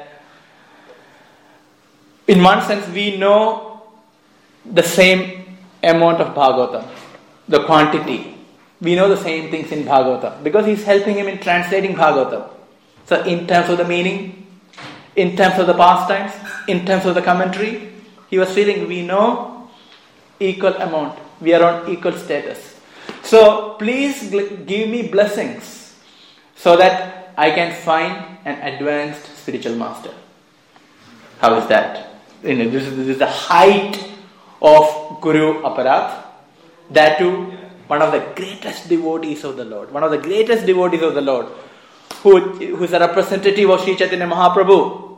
in one sense we know the same amount of Bhagavatam, the quantity. We know the same things in Bhagavatam because he's helping him in translating Bhagavatam. So in terms of the meaning, in terms of the pastimes, in terms of the commentary, he was feeling we know equal amount. We are on equal status. So please give me blessings so that I can find an advanced spiritual master. How is that? This is the height of Guru Aparadha. That too, one of the greatest devotees of the Lord. One of the greatest devotees of the Lord. Who is a representative of Sri Chaitanya Mahaprabhu.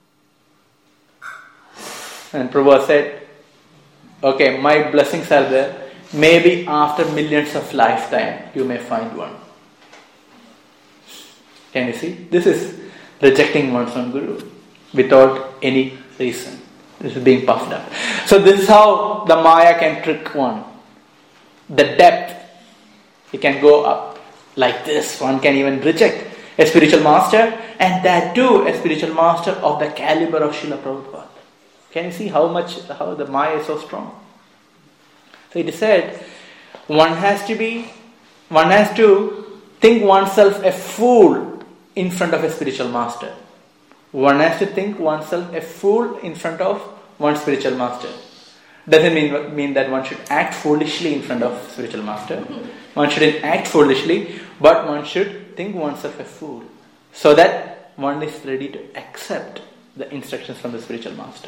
And Prabhu said, okay, my blessings are there. Maybe after millions of lifetime, you may find one. Can you see? This is rejecting one's own Guru without any reason. This is being puffed up. So this is how the Maya can trick one. The depth, it can go up like this. One can even reject a spiritual master, and that too a spiritual master of the caliber of Srila Prabhupada. Can you see how the Maya is so strong? So it is said, one has to think oneself a fool in front of a spiritual master. One has to think oneself a fool in front of one spiritual master. Doesn't mean that one should act foolishly in front of spiritual master. One shouldn't act foolishly, but one should think oneself a fool, so that one is ready to accept the instructions from the spiritual master.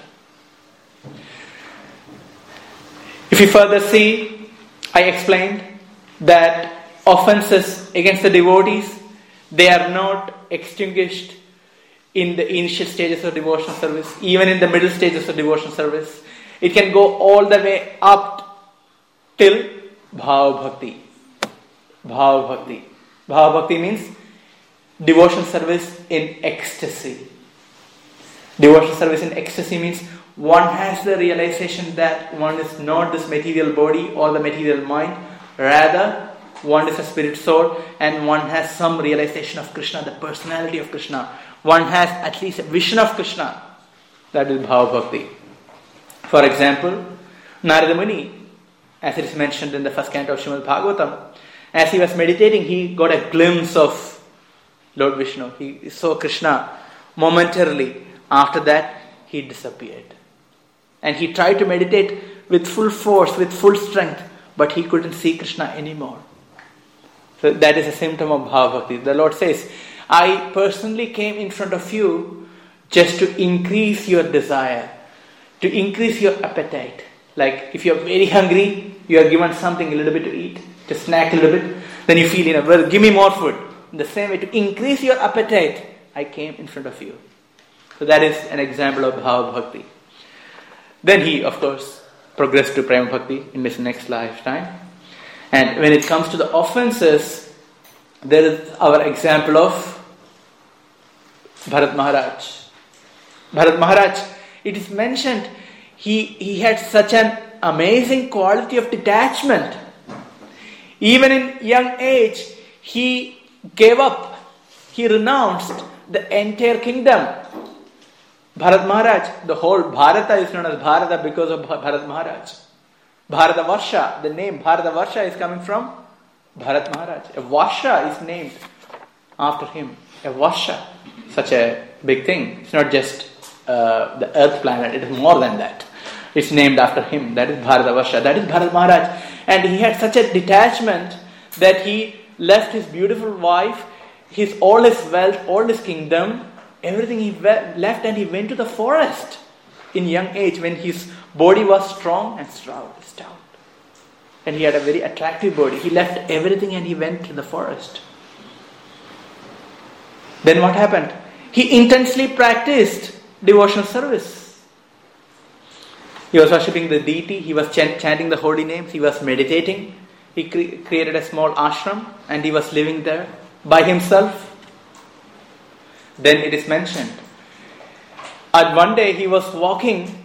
If you further see, I explained that offenses against the devotees, they are not extinguished in the initial stages of devotional service, even in the middle stages of devotional service. It can go all the way up till Bhava Bhakti. Bhava Bhakti. Bhava Bhakti means devotional service in ecstasy. Devotional service in ecstasy means one has the realization that one is not this material body or the material mind. Rather, one is a spirit soul and one has some realization of Krishna, the personality of Krishna. One has at least a vision of Krishna. That is Bhava Bhakti. For example, Narada Muni, as it is mentioned in the first canto of Srimad Bhagavatam, as he was meditating, he got a glimpse of Lord Vishnu. He saw Krishna momentarily. After that, he disappeared. And he tried to meditate with full force, with full strength, but he couldn't see Krishna anymore. So that is a symptom of Bhava Bhakti. The Lord says, I personally came in front of you just to increase your desire, to increase your appetite. Like if you are very hungry, you are given something a little bit to eat, to snack a little bit, then you feel, well, give me more food. In the same way, to increase your appetite, I came in front of you. So that is an example of Bhava Bhakti. Then he, of course, progressed to Prema Bhakti in his next lifetime. And when it comes to the offenses, there is our example of Bharat Maharaj. Bharat Maharaj, it is mentioned, he had such an amazing quality of detachment. Even in young age, he gave up, he renounced the entire kingdom. Bharat Maharaj, the whole Bharata is known as Bharata because of Bharat Maharaj. Bharata Varsha, the name Bharata Varsha is coming from Bharat Maharaj. A Varsha is named after him. A Varsha, such a big thing. It's not just the earth planet, it is more than that. It's named after him. That is Bharata Varsha. That is Bharat Maharaj. And he had such a detachment that he left his beautiful wife, all his wealth, all his kingdom, everything he left, and he went to the forest in young age when his body was strong and stout. And he had a very attractive body. He left everything and he went to the forest. Then what happened? He intensely practiced devotional service. He was worshipping the deity. He was chanting the holy names. He was meditating. He created a small ashram and he was living there by himself. Then it is mentioned, at one day he was walking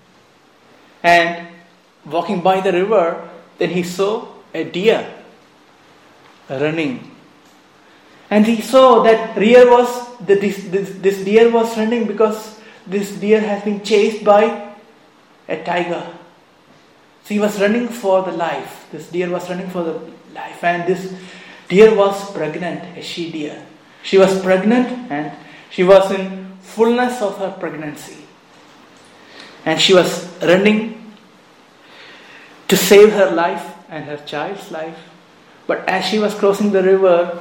by the river. Then he saw a deer running. And he saw that this deer was running because this deer has been chased by a tiger. So he was running for the life. This deer was running for the life. And this deer was pregnant, a she deer. She was pregnant and she was in fullness of her pregnancy. And she was running to save her life and her child's life. But as she was crossing the river,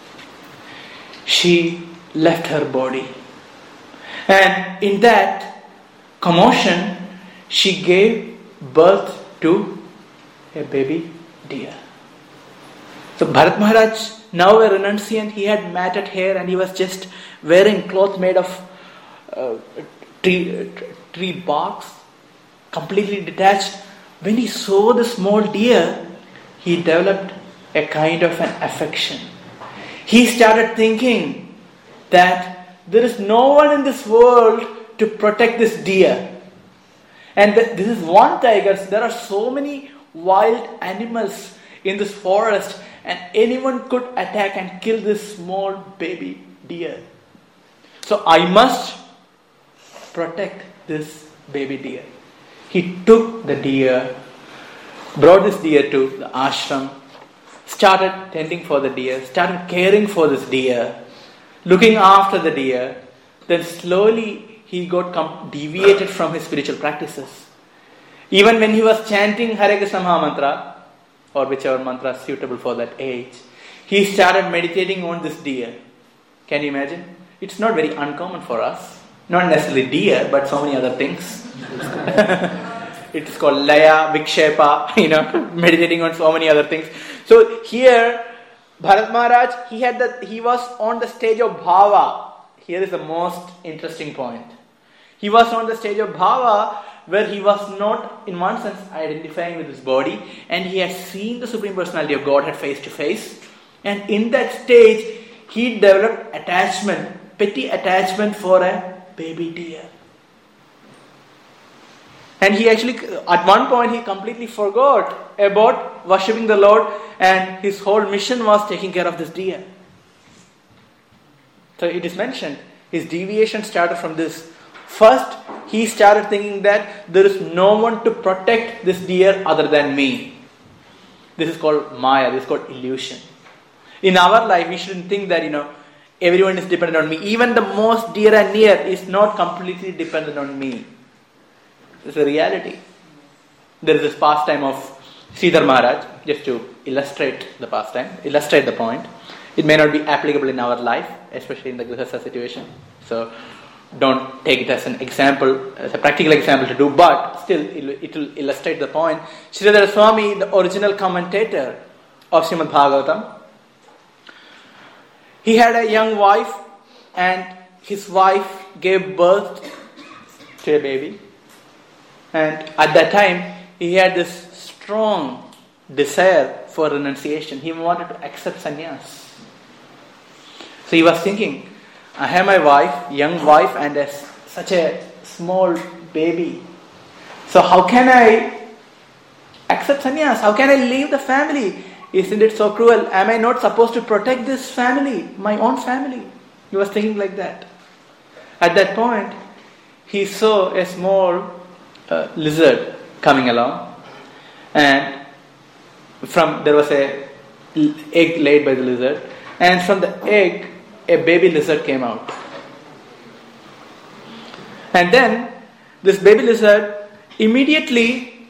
she left her body. And in that commotion, she gave birth to a baby deer. So Bharat Maharaj, now a renunciant, he had matted hair and he was just wearing cloth made of tree barks, completely detached. When he saw the small deer, he developed a kind of an affection. He started thinking that there is no one in this world to protect this deer. And this is one tiger. There are so many wild animals in this forest and anyone could attack and kill this small baby deer. So I must protect this baby deer. He took the deer, brought this deer to the ashram, started tending for the deer, started caring for this deer, looking after the deer. Then slowly he got deviated from his spiritual practices. Even when he was chanting Hare Krishna Maha Mantra, or whichever mantra is suitable for that age, he started meditating on this deer. Can you imagine? It's not very uncommon for us. Not necessarily deer, but so many other things. It is called Laya, Vikshepa, meditating on so many other things. So here, Bharat Maharaj, he was on the stage of Bhava. Here is the most interesting point. He was on the stage of Bhava, where he was not, in one sense, identifying with his body, and he had seen the Supreme Personality of Godhead face to face. And in that stage, he developed attachment, petty attachment for a baby deer. And he actually, at one point, he completely forgot about worshipping the Lord, and his whole mission was taking care of this deer. So it is mentioned, his deviation started from this. First, he started thinking that there is no one to protect this deer other than me. This is called Maya, this is called illusion. In our life, we shouldn't think that, everyone is dependent on me. Even the most dear and near is not completely dependent on me. It's a reality. There is this pastime of Sridhar Maharaj, just to illustrate the pastime, illustrate the point. It may not be applicable in our life, especially in the Grihastha situation. So, don't take it as an example, as a practical example to do, but still it will illustrate the point. Sridhar Swami, the original commentator of Srimad Bhagavatam, he had a young wife and his wife gave birth to a baby. And at that time, he had this strong desire for renunciation. He wanted to accept sannyas. So he was thinking, I have my wife, young wife, and such a small baby. So how can I accept sannyas? How can I leave the family? Isn't it so cruel? Am I not supposed to protect this family, my own family? He was thinking like that. At that point, he saw a small lizard coming along, and there was a egg laid by the lizard, and from the egg a baby lizard came out. And then this baby lizard, immediately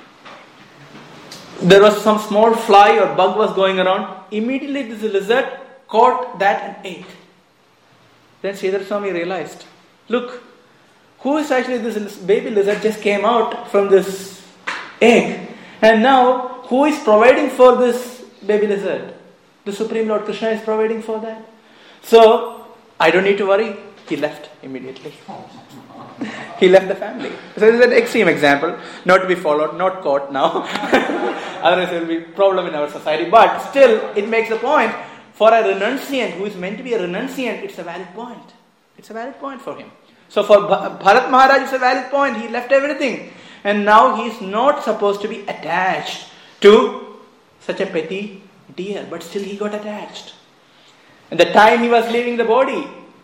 there was some small fly or bug was going around. Immediately this lizard caught that and ate. Then Sridhar Swami realized, look, who is actually this baby lizard just came out from this egg, and now who is providing for this baby lizard? The Supreme Lord Krishna is providing for that. So I don't need to worry. He left immediately. He left the family. So this is an extreme example, not to be followed, not caught now. Otherwise there will be problem in our society. But still, it makes the point. For a renunciant who is meant to be a renunciant, it's a valid point. It's a valid point for him. So for Bharat Maharaj, it's a valid point. He left everything. And now he is not supposed to be attached to such a petty deer. But still he got attached. And the time he was leaving the body,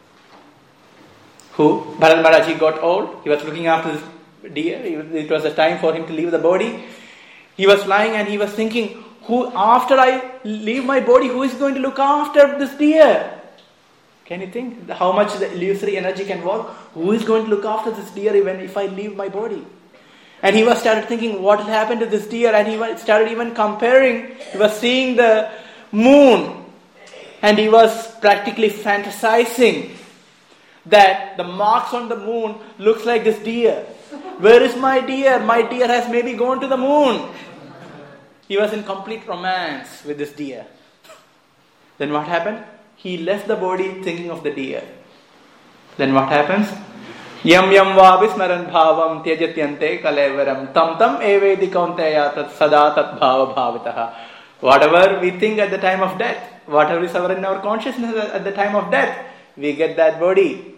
Bharat Maharaj, he got old. He was looking after this deer. It was the time for him to leave the body. He was lying and he was thinking, after I leave my body, who is going to look after this deer? Can you think how much the illusory energy can work? Who is going to look after this deer even if I leave my body? And he started thinking, what will happen to this deer? And he started even comparing. He was seeing the moon. And he was practically fantasizing that the marks on the moon looks like this deer. Where is my deer? My deer has maybe gone to the moon. He was in complete romance with this deer. Then what happened? He left the body thinking of the deer. Then what happens? Yam yam va vismaran bhavam tyajatyante kalevaram tam tam evedi kaunteya tat sada tat bhava bhavataha. Whatever we think at the time of death, whatever is in our consciousness at the time of death, we get that body.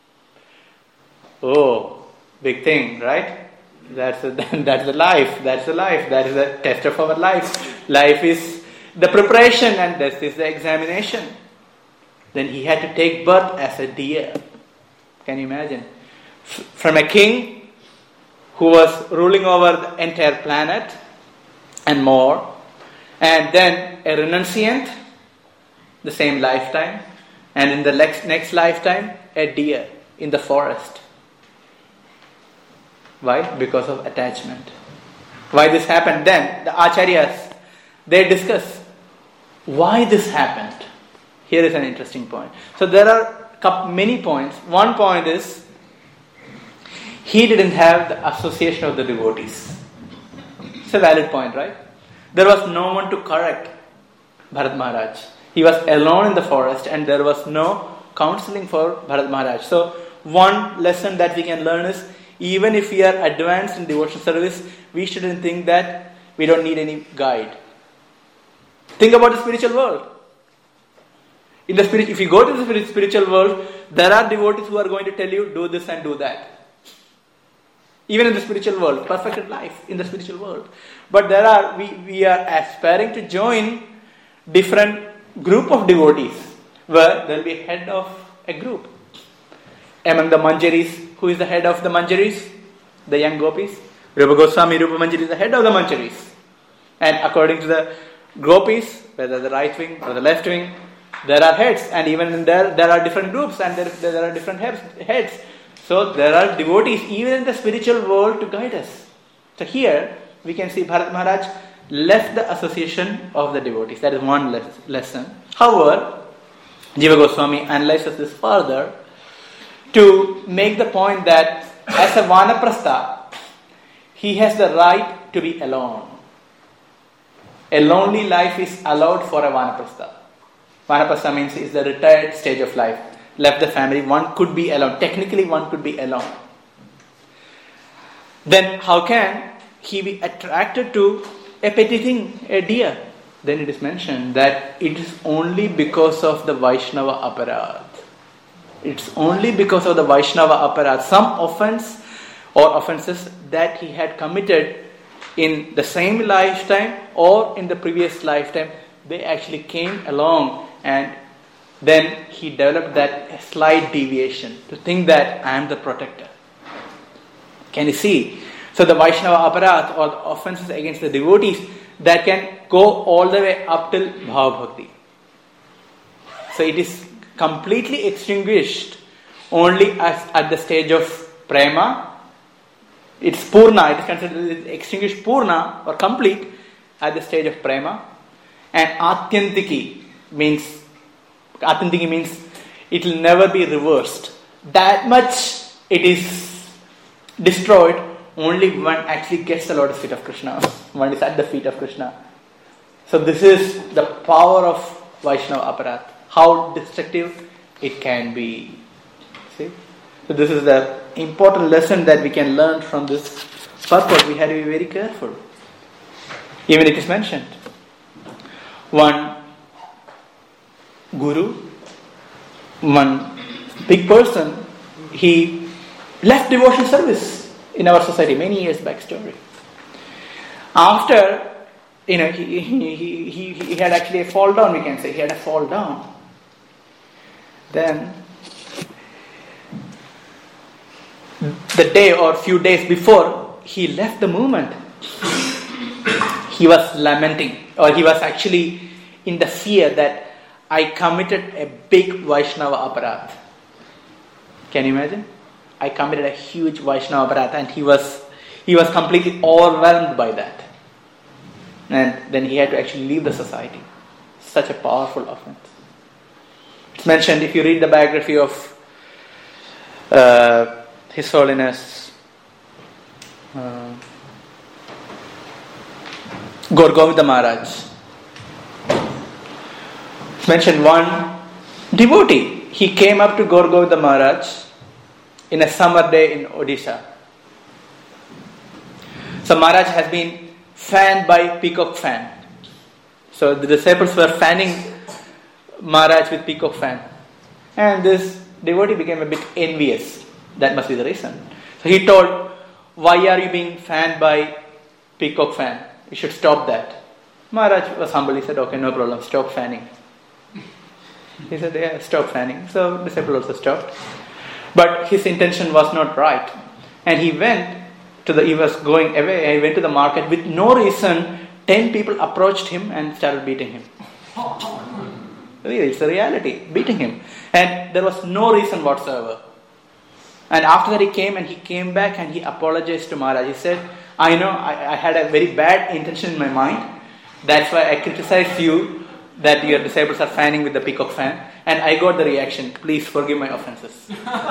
Oh, big thing, right? That's the life. That's the life. That is the test of our life. Life is the preparation and this is the examination. Then he had to take birth as a deer. Can you imagine? From a king who was ruling over the entire planet and more. And then a renunciant, the same lifetime. And in the next lifetime, a deer in the forest. Why? Because of attachment. Why this happened? Then the acharyas, they discuss why this happened. Here is an interesting point. So there are many points. One point is, he didn't have the association of the devotees. It's a valid point, right? There was no one to correct Bharat Maharaj. He was alone in the forest and there was no counseling for Bharat Maharaj. So one lesson that we can learn is, even if we are advanced in devotional service, we shouldn't think that we don't need any guide. Think about the spiritual world. If you go to the spiritual world, there are devotees who are going to tell you, do this and do that. Even in the spiritual world, perfected life in the spiritual world. But we are aspiring to join different group of devotees, where there will be head of a group. Among the Manjaris, who is the head of the Manjaris? The young gopis. Rupa Goswami, Rupa Manjari is the head of the Manjaris. And according to the gopis, whether the right wing or the left wing, there are heads. And even in there are different groups and there are different heads. So there are devotees even in the spiritual world to guide us. So here we can see Bharat Maharaj left the association of the devotees. That is one lesson. However, Jiva Goswami analyzes this further to make the point that as a Vanaprastha, he has the right to be alone. A lonely life is allowed for a Vanaprastha. Vanaprastha means is the retired stage of life. left the family, one could be alone. Technically, one could be alone. Then how can he be attracted to a petty thing, a deer? Then it is mentioned that it is only because of the Vaishnava aparadh. It's only because of the Vaishnava aparadh. Some offense or offenses that he had committed in the same lifetime or in the previous lifetime, they actually came along, and then he developed that slight deviation to think that I am the protector. Can you see? So the Vaishnava aparadh or the offenses against the devotees that can go all the way up till Bhava Bhakti. So it is completely extinguished only at the stage of Prema. It's Purna, it is considered extinguished Purna or complete at the stage of Prema. And Atyantiki means it will never be reversed. That much it is destroyed only one actually gets the lotus feet of Krishna. One is at the feet of Krishna. So this is the power of Vaishnava aparadh. How destructive it can be. See? So this is the important lesson that we can learn from this purport. We have to be very careful. Even it is mentioned. One guru, one big person, he left devotional service in our society many years back story. After, he had actually a fall down, we can say. He had a fall down. Then, the day or few days before he left the movement, he was lamenting, or he was actually in the fear that I committed a big Vaishnava aparadh. Can you imagine? I committed a huge Vaishnava aparadh, and he was completely overwhelmed by that. And then he had to actually leave the society. Such a powerful offense. It's mentioned, if you read the biography of His Holiness Gaur Govinda Maharaj. It's mentioned one devotee. He came up to Gaur Govinda Maharaj in a summer day in Odisha. So Maharaj has been fanned by peacock fan. So the disciples were fanning Maharaj with peacock fan. And this devotee became a bit envious. That must be the reason. So he told, why are you being fanned by peacock fan? You should stop that. Maharaj was humble. He said, okay, no problem, stop fanning. He said, yeah, stop fanning. So the disciple also stopped. But his intention was not right. And he was going away, he went to the market. With no reason, 10 people approached him and started beating him. Really, it's a reality, beating him. And there was no reason whatsoever. And after that he came back and he apologized to Maharaj. He said, I know I had a very bad intention in my mind. That's why I criticized you that your disciples are fanning with the peacock fan. And I got the reaction, please forgive my offenses.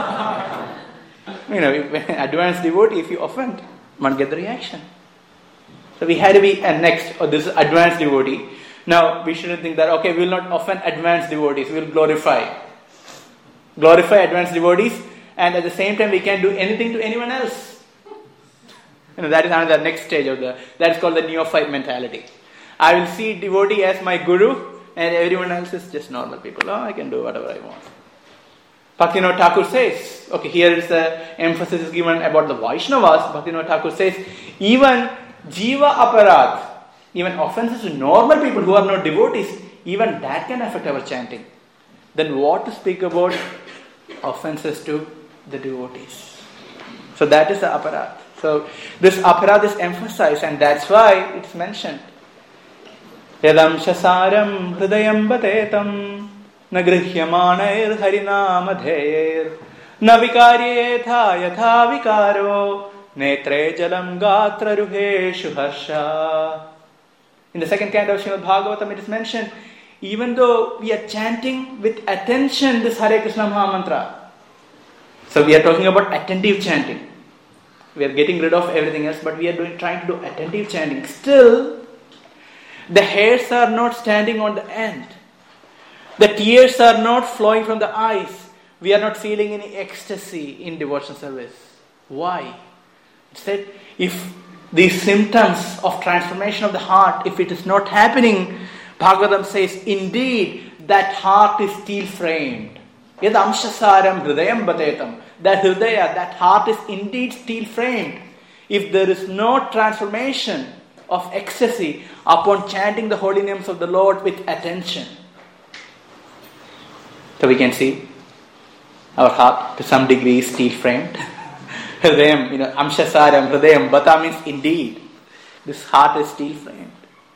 Advanced devotee, if you offend, one get the reaction. So we had to be this is advanced devotee. Now we shouldn't think that, okay, we will not offend advanced devotees, we will glorify advanced devotees, and at the same time we can do anything to anyone else. That is another next stage that is called the neophyte mentality. I will see devotee as my guru, and everyone else is just normal people. I can do whatever I want. Bhaktivinoda Thakur says, okay, here is the emphasis is given about the Vaishnavas. Bhaktivinoda Thakur says, even Jiva Aparadh, even offenses to normal people who are not devotees, even that can affect our chanting. Then what to speak about offenses to the devotees? So that is the Aparadh. So this Aparadh is emphasized, and that's why it's mentioned. Yadam shasaram hridayam batetam na grihyamanair harinamadher na vikaryetha yatha vikaro netre jalam gatra ruheshu harsha. In the second canto of Srimad Bhagavatam it is mentioned, even though we are chanting with attention this Hare Krishna Maha Mantra. So we are talking about attentive chanting. We are getting rid of everything else, but we are trying to do attentive chanting. Still, the hairs are not standing on the end. The tears are not flowing from the eyes. we are not feeling any ecstasy in devotion service. Why? It said, if these symptoms of transformation of the heart, if it is not happening, Bhagavatam says, indeed, that heart is steel framed. Yad amshasaram hridayam batetam. That hridaya, that heart is indeed steel framed. If there is no transformation of ecstasy upon chanting the holy names of the Lord with attention. So we can see our heart to some degree is steel framed. Hridayam, amshasaram, hridayam, bata means indeed. This heart is steel framed.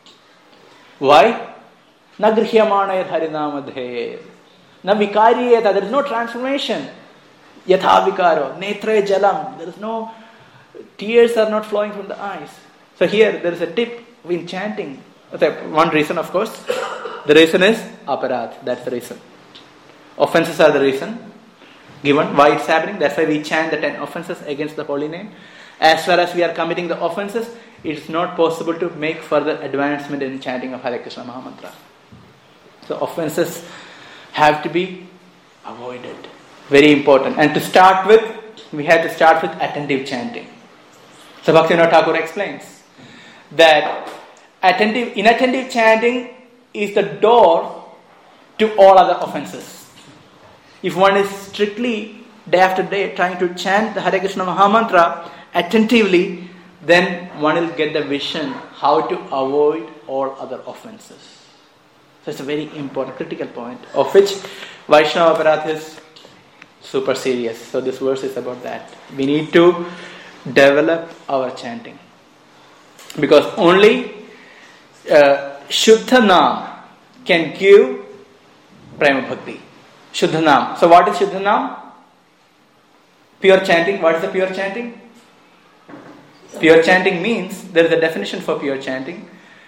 Why? Na grihyamanayat harinamadhe. Na vikariyeta. There is no transformation. Yatha vikaro. Netre jalam. There is no, tears are not flowing from the eyes. So here there is a tip in chanting. One reason, of course. The reason is aparadh. That's the reason. Offenses are the reason given why it's happening. That's why we chant the 10 offenses against the holy name. As far as we are committing the offenses, it is not possible to make further advancement in chanting of Hare Krishna Mahamantra. So offenses have to be avoided. Very important. And to start with, we have to start with attentive chanting. So Bhaktivinoda Thakur explains that inattentive chanting is the door to all other offenses. If one is strictly day after day trying to chant the Hare Krishna Mahamantra attentively, then one will get the vision how to avoid all other offenses. So it's a very important, critical point, of which Vaishnava Aparadha is super serious. So this verse is about that. We need to develop our chanting. Because only Shuddha Nam can give Prema Bhakti. Shuddha Nam. So what is Shuddha Nam? Pure chanting. What is the pure chanting? Pure chanting means, there is a definition for pure chanting.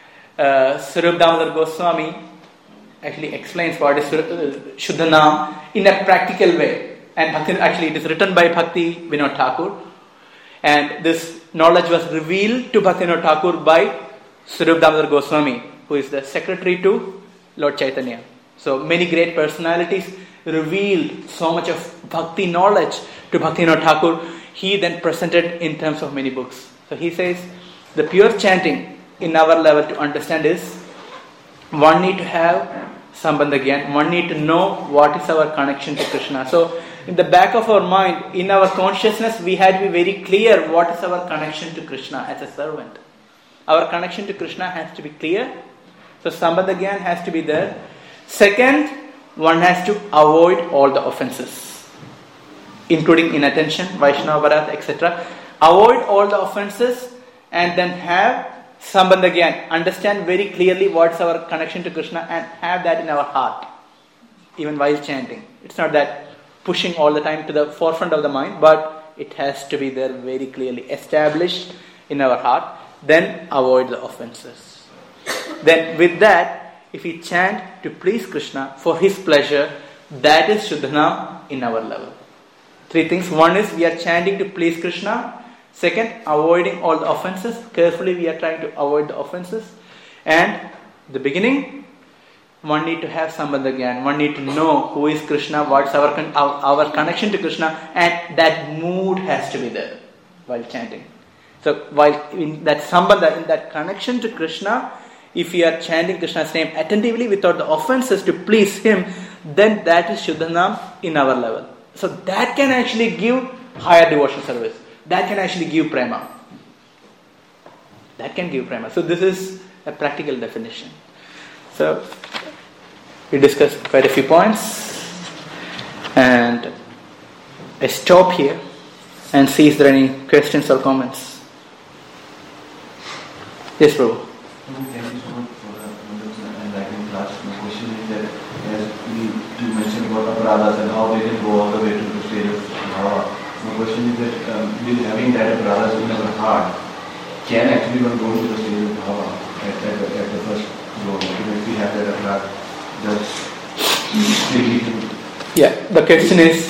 Swarup Damodar Goswami actually explains what is Shuddha Nam in a practical way. And actually it is written by Bhakti Vinod Thakur. And this knowledge was revealed to Bhakti Vinod Thakur by Swarup Damodar Goswami, who is the secretary to Lord Chaitanya. So many great personalities revealed so much of bhakti knowledge to Bhakti Vinod Thakur. He then presented in terms of many books. So he says the pure chanting in our level to understand is one need to have Sambandha Gyan. One need to know what is our connection to Krishna. So in the back of our mind, in our consciousness, we had to be very clear what is our connection to Krishna as a servant. Our connection to Krishna has to be clear. So Sambandha Gyan has to be there. Second, one has to avoid all the offenses, including inattention, Vaishnava Aparadha, etc. Avoid all the offenses and then have Sambandha Gyan. Understand very clearly what's our connection to Krishna and have that in our heart, even while chanting. It's not that pushing all the time to the forefront of the mind, but it has to be there very clearly established in our heart. Then avoid the offenses. Then with that, if we chant to please Krishna for His pleasure, that is Shuddhanam in our level. Three things. One is we are chanting to please Krishna. Second, avoiding all the offenses. Carefully we are trying to avoid the offenses. And the beginning, one need to have Sambandha Gyan. One need to know who is Krishna, what's our connection to Krishna, and that mood has to be there while chanting. So while in that Sambandha, in that connection to Krishna, if we are chanting Krishna's name attentively without the offenses to please Him, then that is Shuddhanam in our level. So that can actually give higher devotion service. That can actually give prema. That can give prema. So this is a practical definition. So we discussed quite a few points. And I stop here and see if there are any questions or comments. Yes, Prabhu. Thank you so much for the enlightening class. My question is that as you mentioned about aparadhas and how they can go all the way to the stage of bhava. My question is that with having that aparadhas in our heart, can actually one go to the stage of bhava at the first go? If we have that aparadha, yeah, the question is,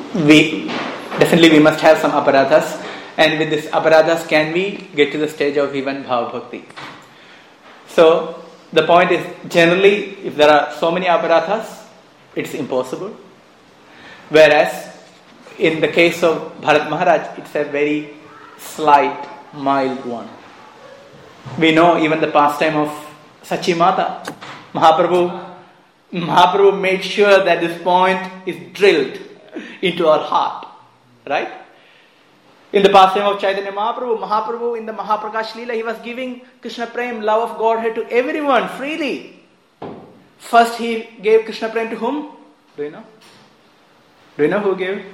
we must have some aparadhas, and with this aparadhas can we get to the stage of even bhava bhakti? So the point is, generally if there are so many aparadhas, it's impossible. Whereas in the case of Bharat Maharaj, it's a very slight, mild one. We know even the pastime of Sachi Mata. Mahaprabhu made sure that this point is drilled into our heart. Right? In the pastime of Chaitanya Mahaprabhu in the Mahaprakash Leela, he was giving Krishna Prem, love of Godhead, to everyone freely. First he gave Krishna Prem to whom? Do you know? Do you know who gave?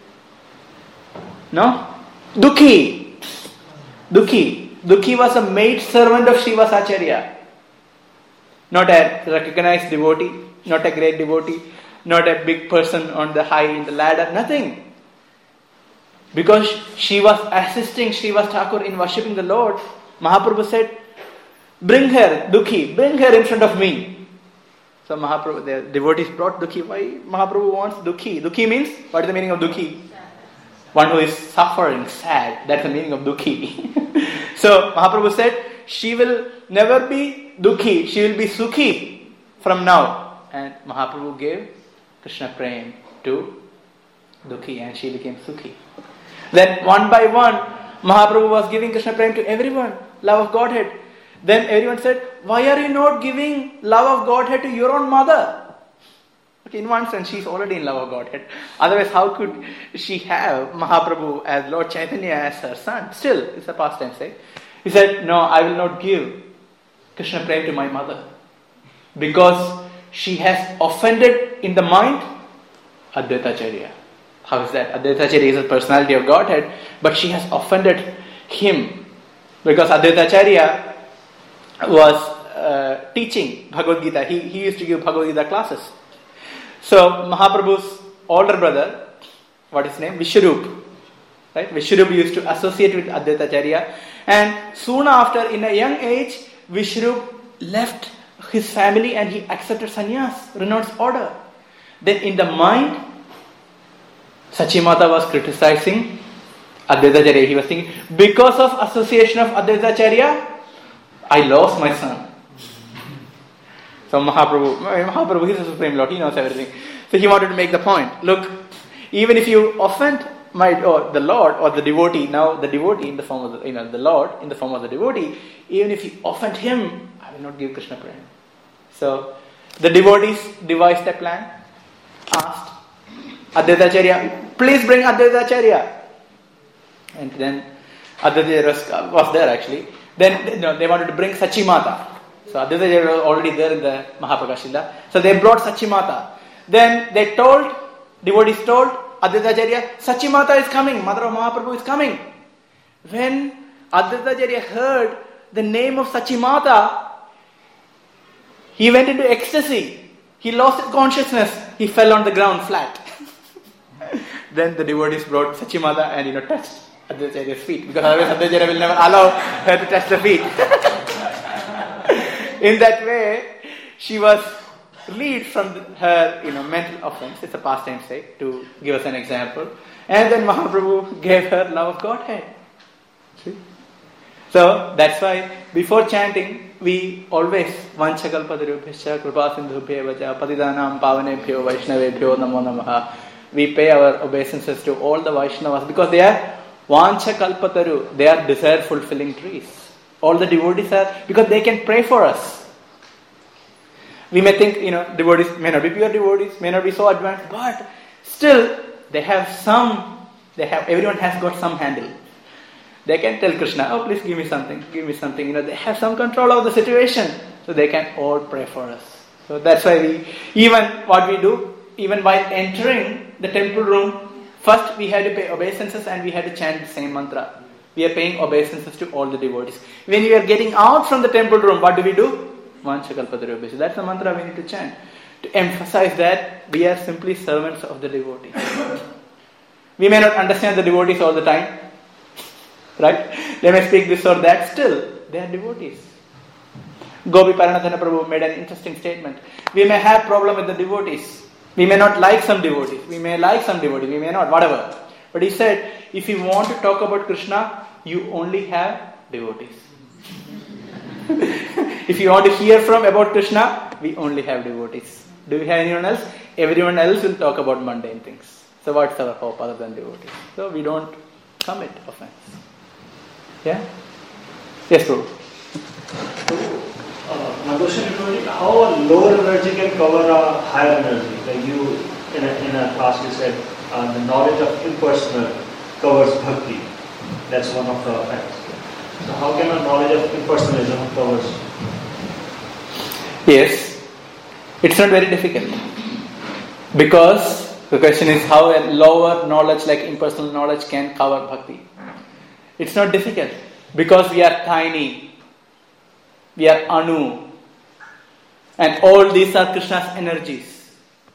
No? Dukhi. Dukhi was a maid servant of Srivasacharya. Not a recognized devotee, not a great devotee, not a big person on the high in the ladder, nothing. Because she was assisting Srivas Thakur in worshipping the Lord, Mahaprabhu said, bring her, Dukhi, bring her in front of me. So Mahaprabhu, the devotees brought Dukhi. Why Mahaprabhu wants Dukhi? Dukhi means, what is the meaning of Dukhi? One who is suffering, sad. That's the meaning of Dukhi. So Mahaprabhu said, she will never be Dukhi, she will be Sukhi from now. And Mahaprabhu gave Krishna Prem to Dukhi and she became Sukhi. Then one by one, Mahaprabhu was giving Krishna Prem to everyone, love of Godhead. Then everyone said, why are you not giving love of Godhead to your own mother? Okay, in one sense, she is already in love of Godhead. Otherwise, how could she have Mahaprabhu as Lord Chaitanya as her son? Still, it's a past tense. He said, no, I will not give Krishna Prem to my mother. Because she has offended in the mind Advaitacharya. How is that? Advaitacharya is a personality of Godhead, but she has offended him. Because Advaitacharya was teaching Bhagavad Gita. He used to give Bhagavad Gita classes. So Mahaprabhu's older brother, what is his name? Vishwarup. Right? Vishwarup used to associate with Advaitacharya. And soon after, in a young age, Vishwarup left his family and he accepted sannyas, renounced order. Then in the mind, Sachimata was criticizing Advaitacharya. He was thinking, because of association of Advaitacharya, I lost my son. So Mahaprabhu, he is the Supreme Lord, he knows everything. So he wanted to make the point. Look, even if you offend the Lord or the devotee, now the devotee in the form of the Lord in the form of the devotee, even if you offend him, I will not give Krishna Prem. So the devotees devised a plan, asked Advaitacharya, please bring Advaitacharya. And then Advaitacharya was there actually. Then they wanted to bring Sachimata. So Advaitacharya was already there in the Mahaprakash Leela. So they brought Sachimata. Then devotees told Advaitacharya, Sachimata is coming, mother of Mahaprabhu is coming. When Advaitacharya heard the name of Sachimata, he went into ecstasy. He lost his consciousness. He fell on the ground flat. Then the devotees brought Sachimata and touched Advaitacharya's feet. Because otherwise Advaitacharya will never allow her to touch the feet. In that way, she was relieved from her mental offense. It's a pastime sake to give us an example. And then Mahaprabhu gave her love of Godhead. See? So that's why before chanting, we always Vanchakalpatarubhyascha Kripasindhubhya Vacha Patidanam Pavanebhyo Vaishnavebhyo Namo Namaha. We pay our obeisances to all the Vaishnavas because they are Vanchakalpataru. They are desire fulfilling trees. All the devotees are, because they can pray for us. We may think, devotees may not be pure devotees, may not be so advanced, but still everyone has got some handle. They can tell Krishna, oh please give me something. They have some control of the situation. So they can all pray for us. So that's why even while entering the temple room, first we had to pay obeisances and we had to chant the same mantra. We are paying obeisances to all the devotees. When we are getting out from the temple room, what do? Vanchakalpatarubhyascha. That's the mantra we need to chant. To emphasize that we are simply servants of the devotees. We may not understand the devotees all the time. Right? They may speak this or that. Still, they are devotees. Gopi Paranadhana Prabhu made an interesting statement. We may have problem with the devotees. We may not like some devotees. We may like some devotees. We may not, whatever. But he said, if you want to talk about Krishna, you only have devotees. If you want to hear about Krishna, we only have devotees. Do we have anyone else? Everyone else will talk about mundane things. So what's our hope other than devotees? So we don't commit offense. Yeah? Yes, Prabhu. My question is how a lower energy can cover a higher energy? Like you, in a class you said, the knowledge of impersonal covers bhakti. That's one of the effects. So how can a knowledge of impersonalism covers? Yes, it's not very difficult. Because the question is how a lower knowledge like impersonal knowledge can cover bhakti. It's not difficult. Because we are tiny. We are Anu. And all these are Krishna's energies.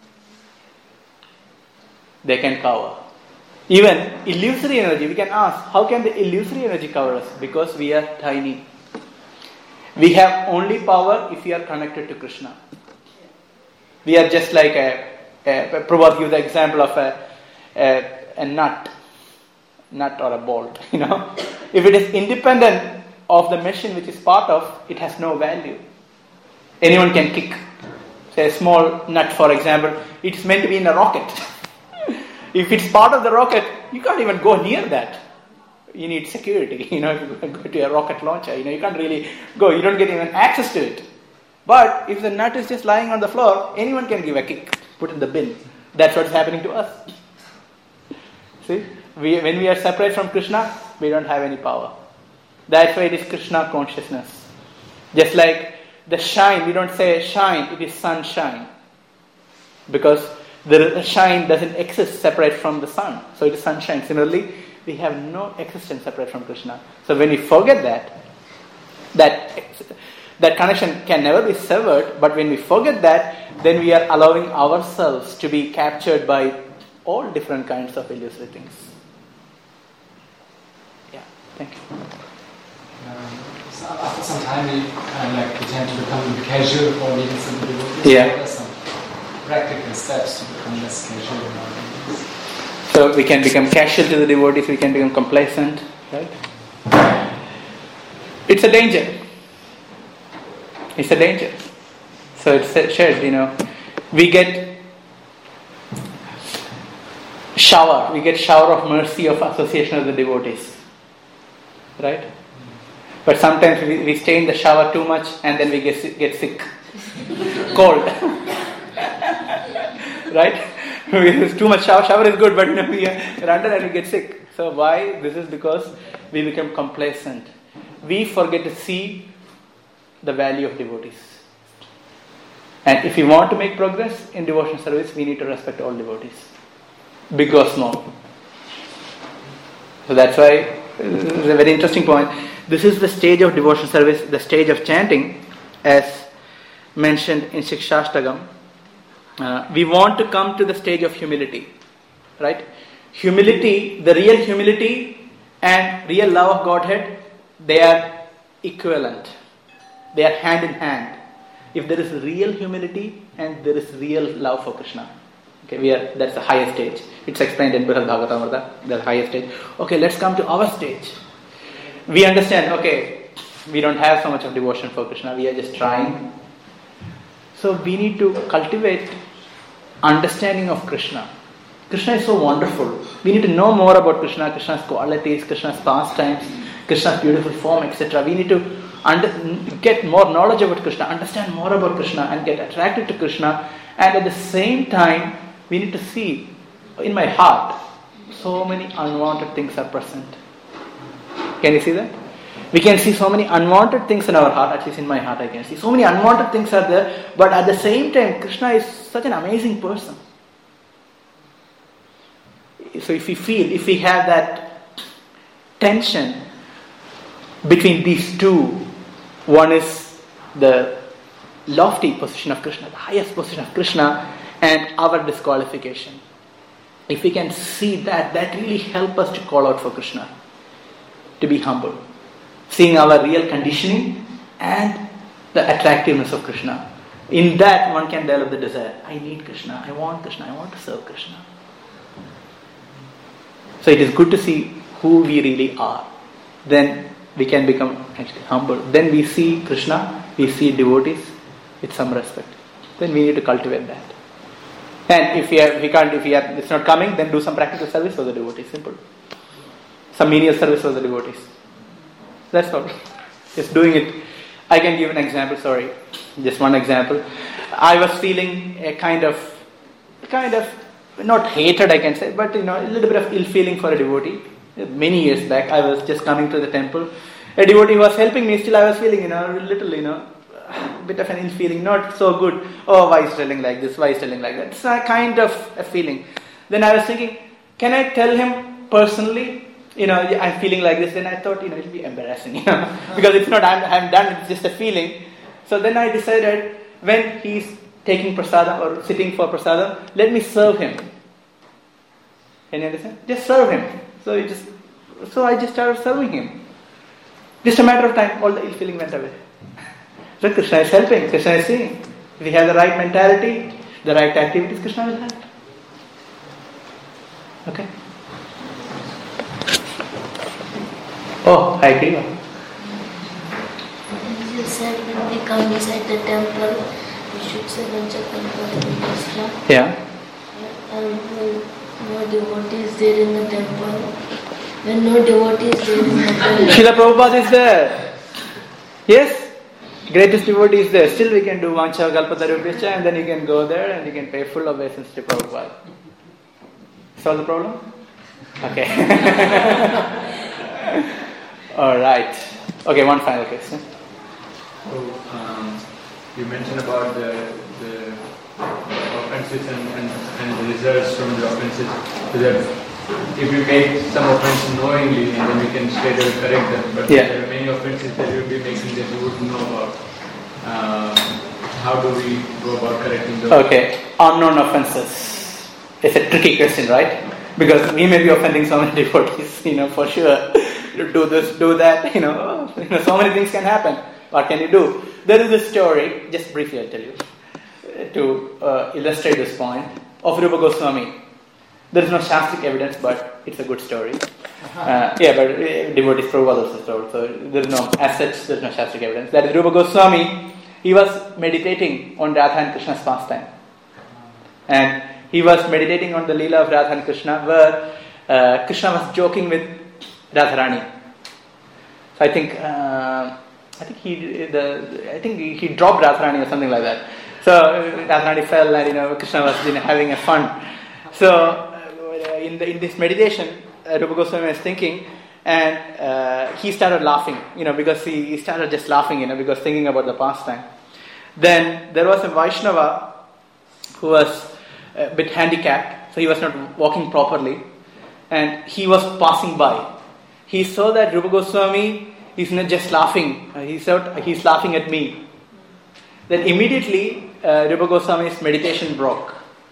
They can cover. Even illusory energy, we can ask, how can the illusory energy cover us? Because we are tiny. We have only power if we are connected to Krishna. We are just like Prabhupada gives the example of a nut or a bolt. If it is independent of the machine which is part of, it has no value. Anyone can kick. Say a small nut, for example, it's meant to be in a rocket. If it's part of the rocket, you can't even go near that. You need security. If you go to a rocket launcher, you can't really go. You don't get even access to it. But if the nut is just lying on the floor, anyone can give a kick, put in the bin. That's what's happening to us. See, when we are separate from Krishna, we don't have any power. That's why it is Krishna consciousness. Just like the shine, we don't say shine, it is sunshine. Because the shine doesn't exist separate from the sun. So it is sunshine. Similarly, we have no existence separate from Krishna. So when we forget that connection can never be severed, but when we forget that, then we are allowing ourselves to be captured by all different kinds of illusory things. Yeah, thank you. So after some time, we tend to become casual or even some devotees. Yeah. What are some practical steps to become less casual in our devotees? So we can become casual to the devotees, we can become complacent, right? It's a danger. It's a danger. So it's shared, we get shower of mercy of association of the devotees, right? But sometimes we stay in the shower too much and then we get sick, cold, right? It's too much shower is good, but we are under and we get sick. So why? This is because we become complacent. We forget to see the value of devotees. And if we want to make progress in devotional service, we need to respect all devotees, big or small. So that's why this is a very interesting point. This is the stage of devotional service, the stage of chanting, as mentioned in Shikshashtagam. We want to come to the stage of humility, right? Humility, the real humility and real love of Godhead, they are equivalent. They are hand in hand. If there is real humility and there is real love for Krishna, okay, that's the highest stage. It's explained in Brihad Bhagavatamrita, the highest stage. Okay, let's come to our stage. We understand, okay, we don't have so much of devotion for Krishna, we are just trying. So we need to cultivate understanding of Krishna. Krishna is so wonderful. We need to know more about Krishna, Krishna's qualities, Krishna's pastimes, Krishna's beautiful form, etc. We need to get more knowledge about Krishna, understand more about Krishna and get attracted to Krishna. And at the same time, we need to see in my heart, so many unwanted things are present. Can you see that? We can see so many unwanted things in our heart, at least in my heart I can see. So many unwanted things are there, but at the same time, Krishna is such an amazing person. So if we have that tension between these two, one is the lofty position of Krishna, the highest position of Krishna, and our disqualification. If we can see that really helps us to call out for Krishna, to be humble. Seeing our real conditioning and the attractiveness of Krishna. In that one can develop the desire. I need Krishna, I want Krishna, I want to serve Krishna. So it is good to see who we really are. Then we can become actually humble. Then we see Krishna, we see devotees with some respect. Then we need to cultivate that. And if it's not coming, then do some practical service for the devotees. Simple. Some menial service for the devotees. That's all. Just doing it. I can give an example. Sorry, just one example. I was feeling a kind of not hatred, I can say, but a little bit of ill feeling for a devotee. Many years back, I was just coming to the temple. A devotee was helping me. Still, I was feeling a little bit of an ill feeling, not so good. Oh, why is telling like this? Why is telling like that? It's a kind of a feeling. Then I was thinking, can I tell him personally? I'm feeling like this. Then I thought, it will be embarrassing, because it's not. I'm done. It's just a feeling. So then I decided, when he's taking prasadam or sitting for prasadam, let me serve him. Can you understand? Just serve him. So I just started serving him. Just a matter of time, all the ill feeling went away. So Krishna is helping, Krishna is seeing. If we have the right mentality, the right activities, Krishna will help. Okay? Oh, I agree. You said when we come inside the temple, we should say Panchakalpa Krishna. Yeah. And no devotee is there in the temple. When no devotee is there in the temple. Srila Prabhupada is there. Yes. Greatest devotee is there. Still we can do Vancha Kalpatarubhyascha, and then you can go there and you can pay full obeisance to Prabhupada. Solve the problem? Okay. Alright. Okay, one final question. So, you mentioned about the offenses and the results from the offenses. So that if we make some offense knowingly, and then we can straight away correct them. But there are many offenses that we will be making that we wouldn't know about. How do we go about correcting those? Okay, unknown offenses. It's a tricky question, right? Because we may be offending so many devotees, for sure. Do this, do that, so many things can happen. What can you do? There is a story, just briefly I'll tell you, to illustrate this point, of Rupa Goswami. There is no Shastric evidence, but it's a good story. But devotees Prabhupada also told, so there is no, as such, there is no Shastric evidence. That is Rupa Goswami, he was meditating on Radha and Krishna's pastime. And he was meditating on the Leela of Radha and Krishna, where Krishna was joking with Radharani. So I think he dropped Radharani or something like that. So Radharani fell, and Krishna was having a fun. So in this meditation, Rupa Goswami was thinking, and he started laughing, because he started just laughing, because thinking about the pastime. Then there was a Vaishnava who was a bit handicapped, so he was not walking properly, and he was passing by. He saw that Rupa Goswami is not just laughing, he thought he's laughing at me. Then immediately Rupa Goswami's meditation broke.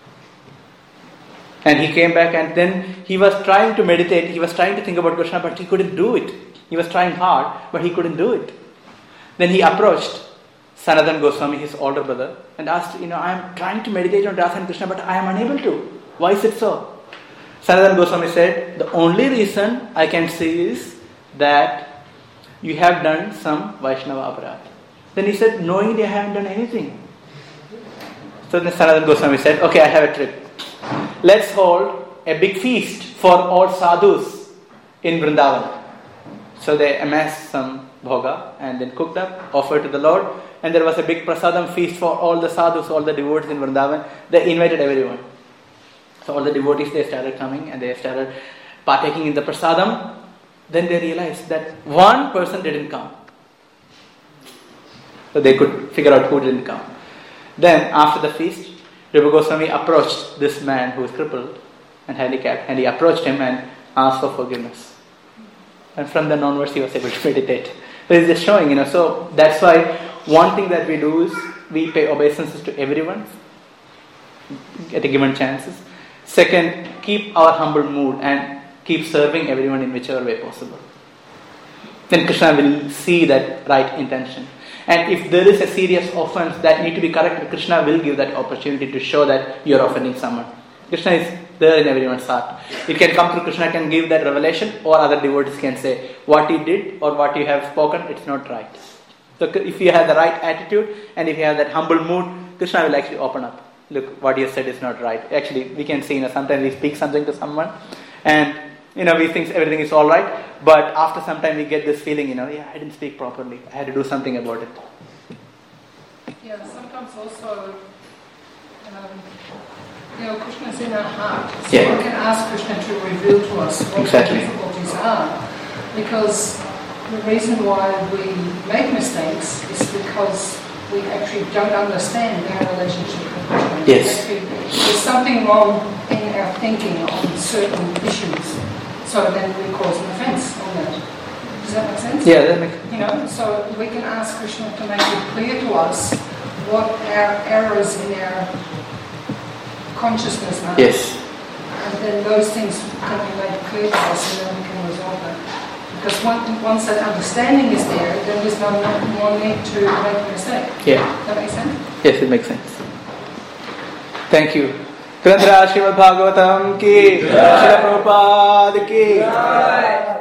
And he came back, and then he was trying to meditate, he was trying to think about Krishna, but he couldn't do it. He was trying hard, but he couldn't do it. Then he approached Sanatan Goswami, his older brother, and asked, I am trying to meditate on Radha and Krishna, but I am unable to. Why is it so? Sanatan Goswami said, the only reason I can see is that you have done some Vaishnava aparadha. Then he said, knowingly I haven't done anything. So then Sanatan Goswami said, okay, I have a trick. Let's hold a big feast for all sadhus in Vrindavan. So they amassed some bhoga and then cooked up, offered to the Lord, and there was a big prasadam feast for all the sadhus, all the devotees in Vrindavan. They invited everyone. So all the devotees, they started coming and they started partaking in the prasadam. Then they realized that one person didn't come. So they could figure out who didn't come. Then after the feast, Rupa Goswami approached this man who was crippled and handicapped, and he approached him and asked for forgiveness. And from then onwards he was able to meditate. So he's just showing, so that's why one thing that we do is we pay obeisances to everyone at a given chances. Second, keep our humble mood and keep serving everyone in whichever way possible. Then Krishna will see that right intention. And if there is a serious offense that need to be corrected, Krishna will give that opportunity to show that you are offending someone. Krishna is there in everyone's heart. It can come through Krishna, can give that revelation, or other devotees can say, what you did or what you have spoken, it's not right. So if you have the right attitude and if you have that humble mood, Krishna will actually open up. look, what you said is not right. Actually, we can see, sometimes we speak something to someone, and we think everything is all right, but after some time we get this feeling, I didn't speak properly. I had to do something about it. Yeah, sometimes also, Krishna is in our heart, so we can ask Krishna to reveal to us what the difficulties are, because the reason why we make mistakes is because we actually don't understand our relationship with Krishna. Yes. There's something wrong in our thinking on certain issues, so then we cause an offence on that. Does that make sense? Yeah, that makes so we can ask Krishna to make it clear to us what our errors in our consciousness are. Yes. And then those things can be made clear to us, and then we can resolve them. Because once that understanding is there, then there's no more need to make a mistake. Yeah. That makes sense? Yes, it makes sense. Thank you. Grandhara Srimad Bhagavatam ki, Srila Prabhupada ki.